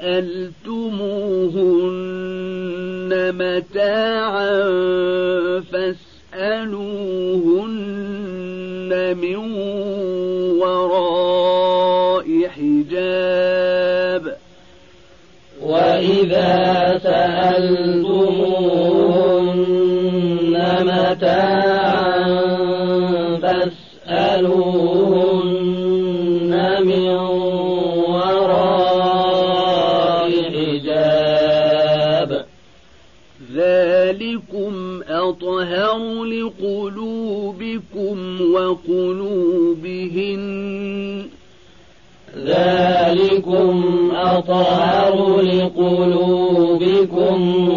Speaker 2: سألتموهن متاعا فاسألوهن من وراء حجاب
Speaker 1: وإذا سألتموهن متاعا فاسألوهن من وراء حجاب
Speaker 2: ذلكم أطهر لقلوبكم وقلوبهن
Speaker 1: ذلكم أطهر لقلوبكم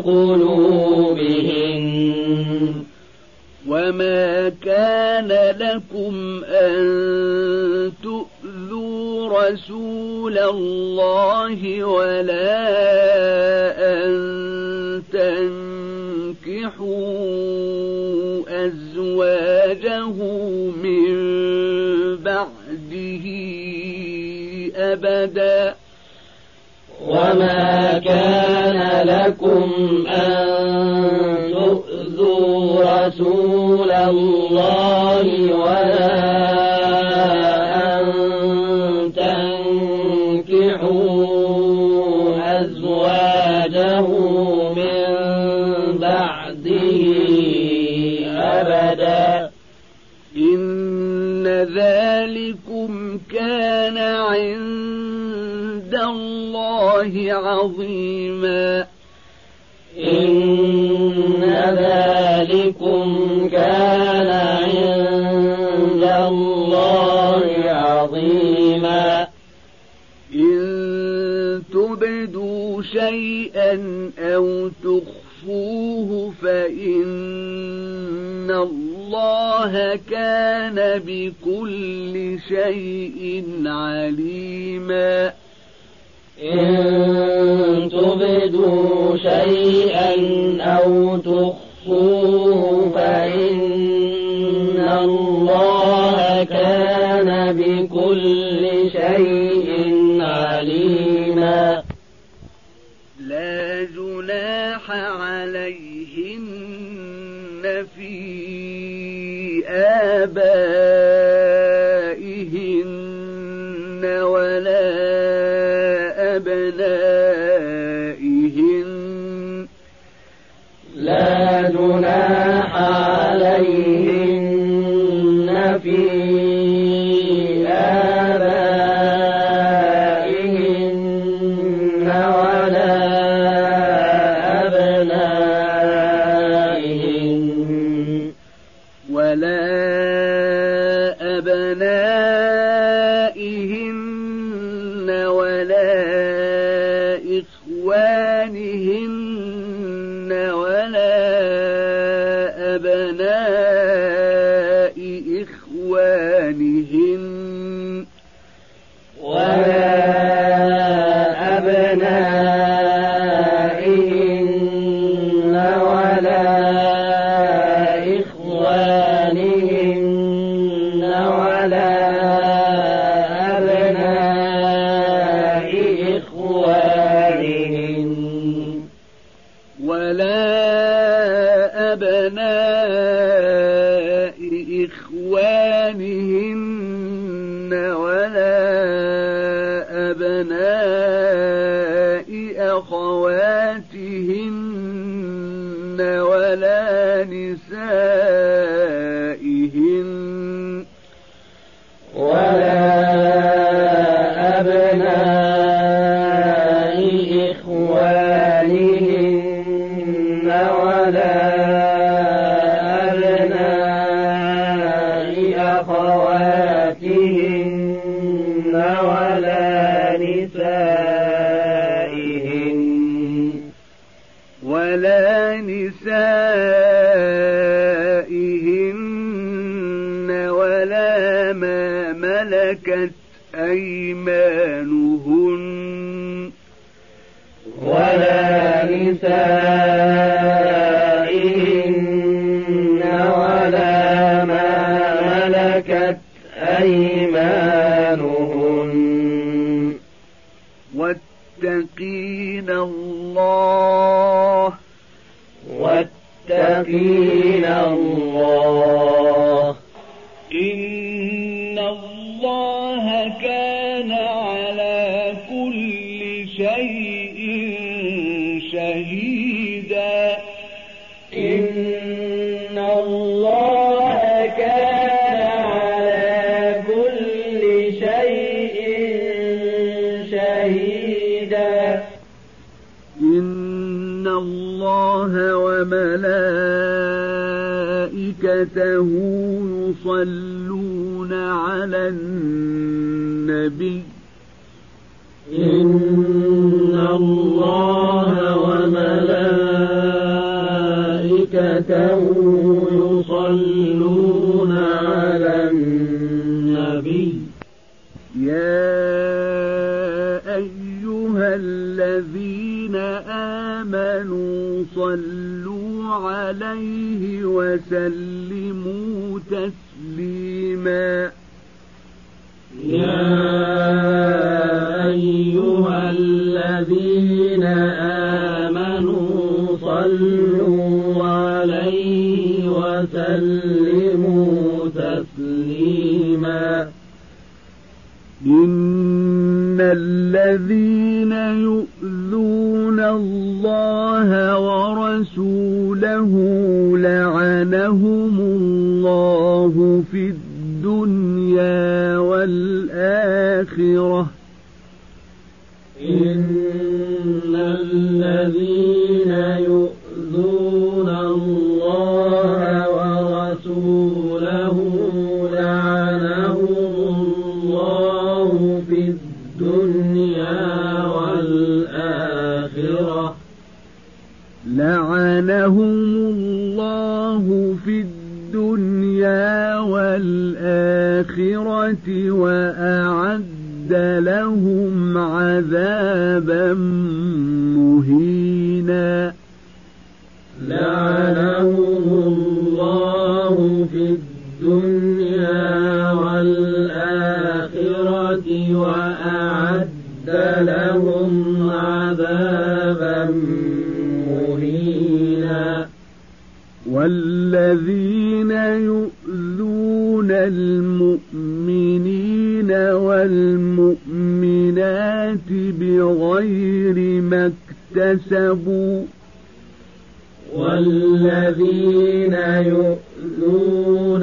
Speaker 1: وقلوبهن
Speaker 2: وما كان لكم أن تؤذوا رسول الله ولا أن تنكحوا أزواجه من بعده أبدا
Speaker 1: وما كان لكم أن تؤذوا رسول الله ولا أن تنكحوا أزواجه من بعده أبدا
Speaker 2: إن ذلكم كان عند الله عظيما
Speaker 1: إن ذلكم كان عند الله عظيما
Speaker 2: إن تبدوا شيئا أو تخفوه فإن الله كان بكل شيء عليما
Speaker 1: إن تبدوا شيئا أو تخفوه فإن الله كان بكل شيء عليما
Speaker 2: لا جناح عليهن في آبائهن ولا أبنائهن
Speaker 1: لا جناح عليهن في آبائهن ولا أبنائهن
Speaker 2: ولا إخوانهن ولا أبناء إخوانهن
Speaker 1: ولا أبنائهن ولا إخوانهن
Speaker 2: أبناء إخوانهن ولا أبناء أخواتهن ولا نسائهن
Speaker 1: ولا أبناء إخوانهن ولا أبناء أخواتهن ولا
Speaker 2: نسائهن ولا ما ملكت أيمانهن
Speaker 1: ولا نسائهن ولا ما ملكت أيمانهن
Speaker 2: واتقين الله إن الله كان على كل شيء شهيدا
Speaker 1: إن الله كان على كل شيء شهيدا
Speaker 2: إن الله وملائكته يصلون على النبي
Speaker 1: إن الله وملائكته يصلون على النبي
Speaker 2: يا أيها الذين آمنوا صلوا عليه وسلموا تسليما
Speaker 1: يا أيها الذين آمنوا صلوا عليه وسلموا تسليما
Speaker 2: إن الذين يؤذون الله ورسوله لعنهم الله في الدنيا والآخرة
Speaker 1: إن الذين يؤذون الله ورسوله لعنهم الله في الدنيا والآخرة
Speaker 2: لعنهم الله في الدنيا والآخرة وأعد لهم عذابا مهينا
Speaker 1: لعنهم الله في الدنيا والآخرة وأعد لهم عذابا مهينا
Speaker 2: والذين يؤذون المؤمنين والمؤمنات بغير ما اكتسبوا
Speaker 1: والذين يؤذون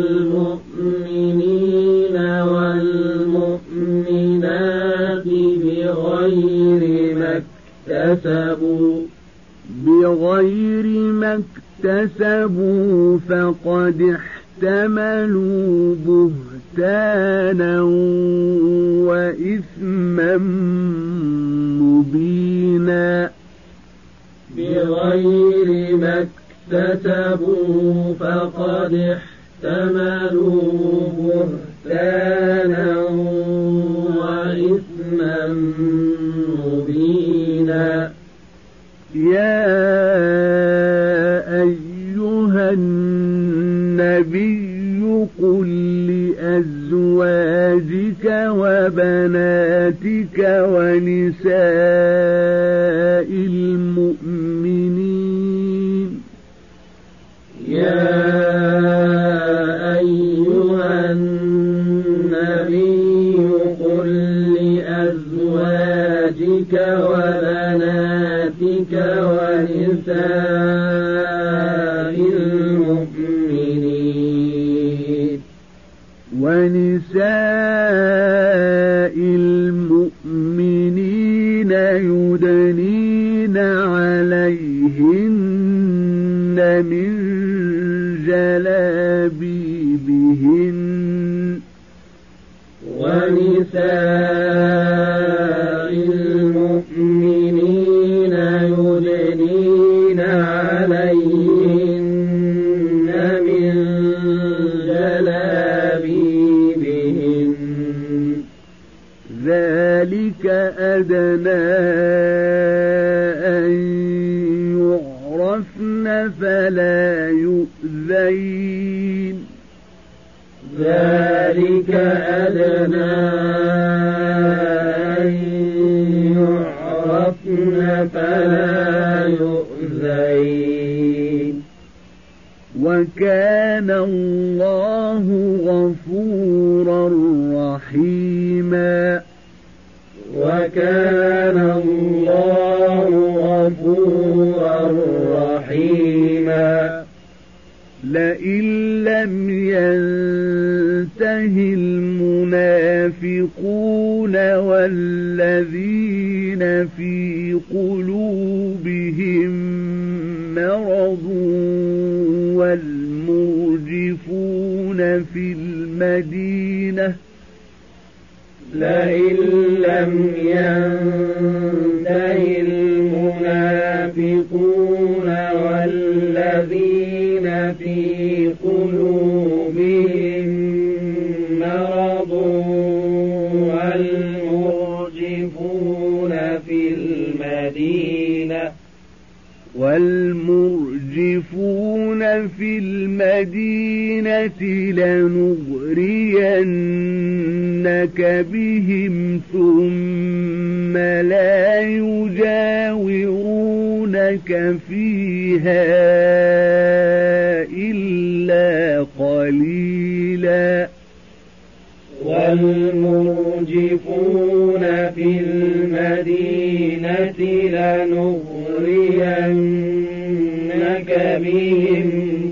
Speaker 1: المؤمنين والمؤمنات
Speaker 2: بغير ما اكتسبوا فقد احتملوا بهتانا وإثما مبينا
Speaker 1: بغير ما اكتسبوا فقد احتملوا بهتانا وإثما مبينا
Speaker 2: يا أيها النبي قل لأزواجك وبناتك ونساء المؤمنين
Speaker 1: يا أيها النبي قل لأزواجك وبناتك ونساء المؤمنين يدنين عليهن من جلابيبهن ونساء المؤمنين يدنين عليهن من جلابيبهن ذلك أدنى أن يعرفن فلا يؤذين ذلك أدنى أن يعرفن فلا يؤذين وكان الله غفورا رحيما وكان الله غفورا رحيما لئن لم ينته المنافقون والذين في قلوبهم مرض والمرجفون في المدينة لئن لم ينته المنافقون والذين في قلوبهم مرض والمرجفون في المدينة لنغرينك بهم ثم لا يجاورونك فيها إلا قليلا والمرجفون في المدينة لنغرينك بهم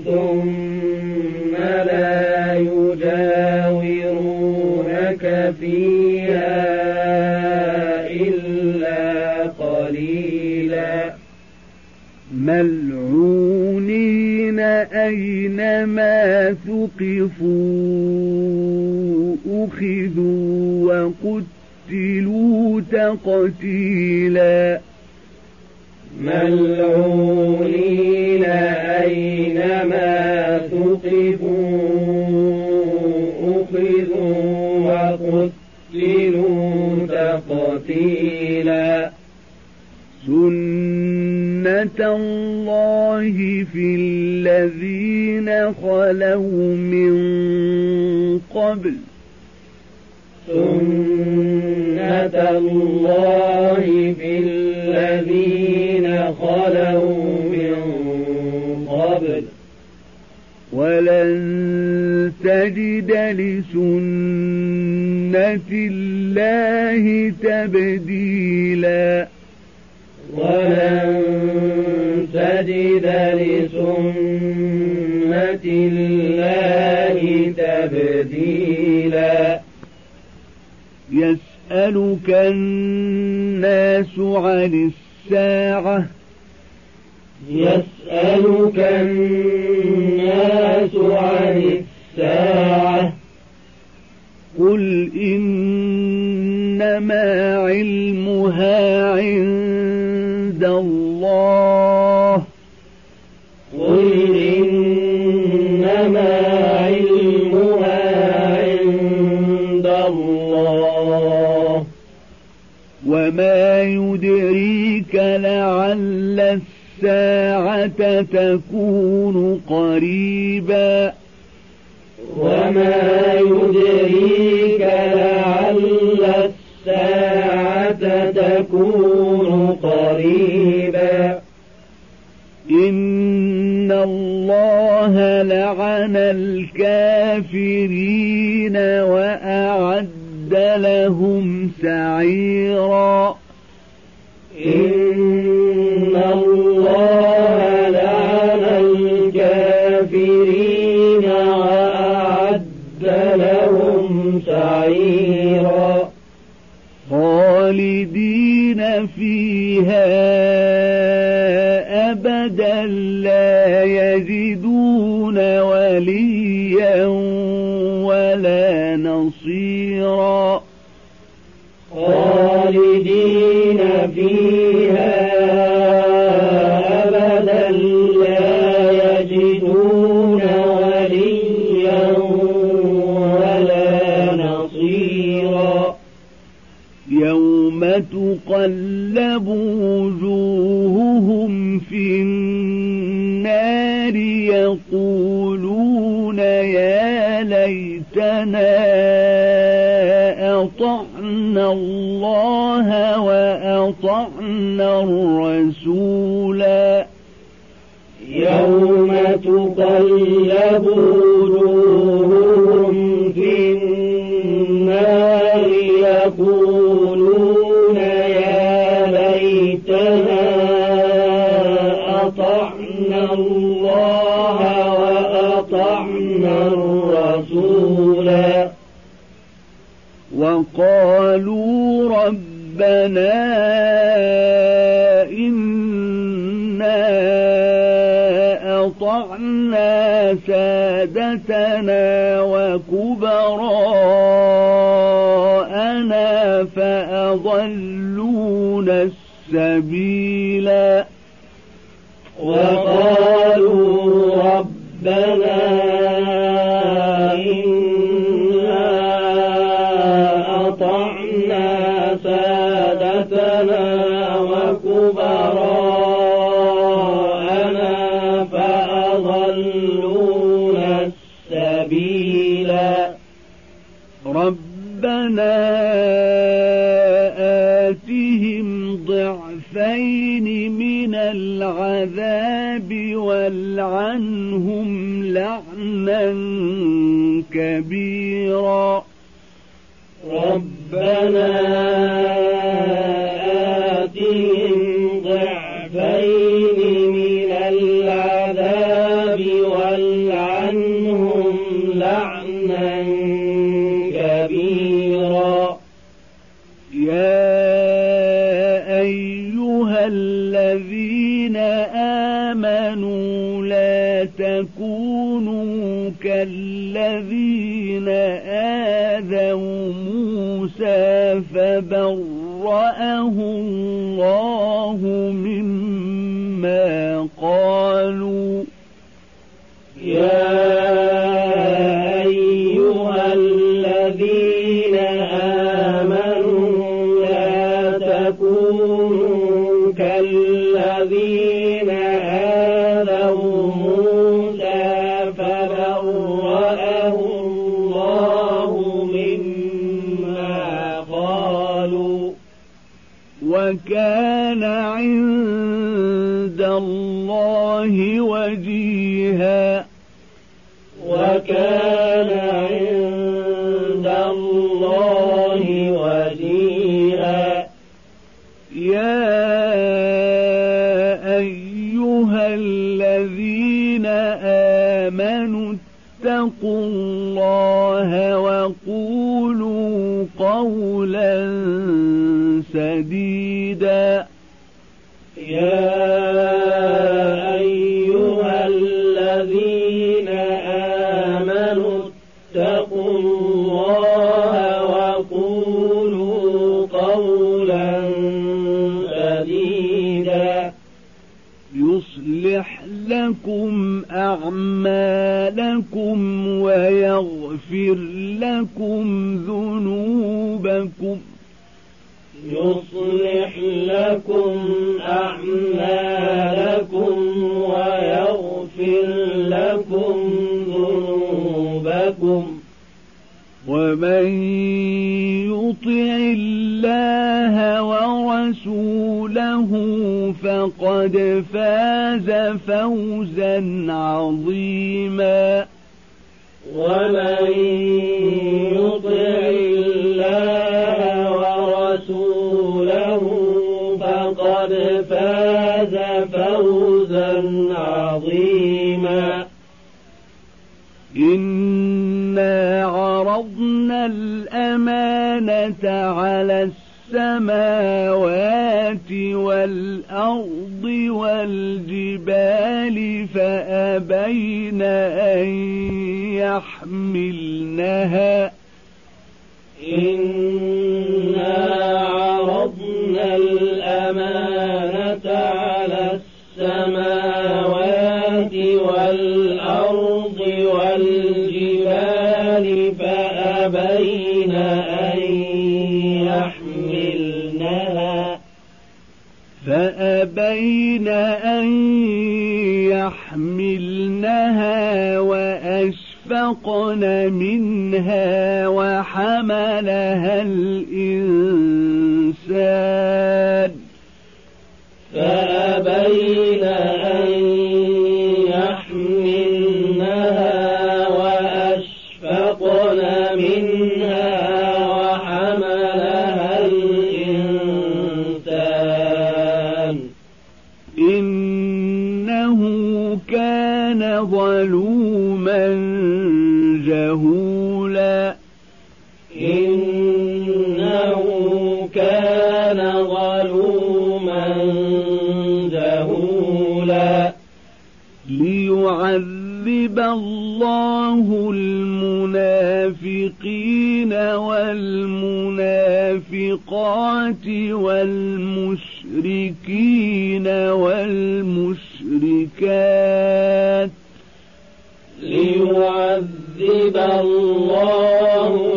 Speaker 1: ثم لا يجاورونك فيها إلا قليلا ملعونين أينما ثقفوا أخذوا وقتلوا تقتيلا ملعونين أينما ثقفوا أخذوا وقتلوا تقتيلا سنة الله في الذين خلوا من قبل سنة الله في الذين خلوا من قبل ولن تجد لسنة الله تبديلا ولن تجد لسنة الله تبديلا يسألك الناس عن الساعة يسألك الناس عن الساعة قل إنما علمها عند الله قل إنما علمها عند الله وما يدريك لعل الساعة تكون قريبا وما يدريك لعل الساعة تكون قريبا إن الله الله لعن الكافرين وأعد لهم سعيرا
Speaker 2: إن الله لعن الكافرين وأعد لهم سعيرا
Speaker 1: خالدين فيها أبدا لا يجدون وليا ولا نصيرا
Speaker 2: خالدين فيها أبدا لا يجدون وليا ولا نصيرا
Speaker 1: يوم تقلب وجوههم في النار يقولون يا ليتنا أطعنا الله وأطعنا الرسولا
Speaker 2: يوم تقلب وجوههم في النار يقولون يا ليتنا أطعنا الله وأطعنا الرسولا
Speaker 1: وقالوا ربنا إنا أطعنا سادتنا وكبراءنا فأضلونا السبيلا
Speaker 2: وقالوا ربنا إنا أطعنا سادتنا وكبراءنا فأضلونا السبيلا
Speaker 1: ربنا آتهم ضعفين من العذاب والعنهم لعنا كبيرا
Speaker 2: ربنا آتهم ضعفين من العذاب والعنهم لعنا كبيرا
Speaker 1: يا أيها الذين آمنوا لا تكونوا كالذين آذوا موسى فبرأه الله مما قالوا
Speaker 2: يا أيها الذين آمنوا لا تكونوا كالذين آذوا موسى فبرأه الله مما قالوا وكان
Speaker 1: عند الله وجيها
Speaker 2: وكان عند الله وجيها
Speaker 1: يا أيها الذين آمنوا اتقوا الله وقولوا قولا سديدا
Speaker 2: يا أيها الذين آمنوا اتقوا الله وقولوا قولا سديدا
Speaker 1: يصلح لكم أعمالكم ويغفر لكم ذنوبكم
Speaker 2: يصلح لكم أعمالكم ويغفر لكم ذنوبكم
Speaker 1: ومن يطع الله ورسوله فقد فاز فوزا عظيما
Speaker 2: ومن يطع الله ورسوله فقد فاز فوزا عظيما
Speaker 1: إنا عرضنا الأمانة على السماوات والأرض والجبال فأبين أن يحملنها
Speaker 2: إنا عرضنا الأمانة على السماوات والأرض والجبال فأبين أن يحملنها وأشفقن منها وحملها الإنسان فأبين أن يحملنها وأشفقن منها وحملها الإنسان
Speaker 1: إنه كان ظلوما جهولا
Speaker 2: إنه كان ظلوما جهولا
Speaker 1: ليعذب الله المنافقين والمنافقات والمشركين والمشركات
Speaker 2: ليعذب الله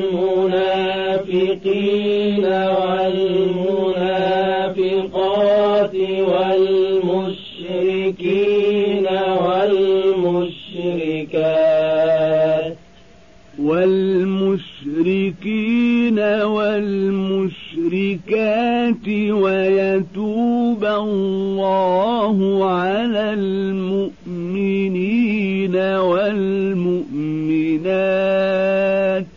Speaker 2: المنافقين والمنافقات والمشركين والمشركات ويتوب الله على المؤمنين والمؤمنات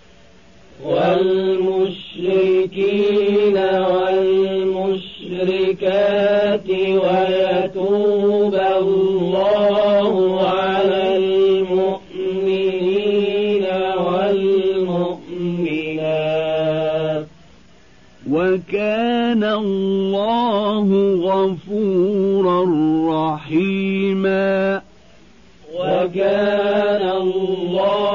Speaker 2: ويتوب الله على المؤمنين والمؤمنات
Speaker 1: وكان الله غفورا رحيما
Speaker 2: وكان الله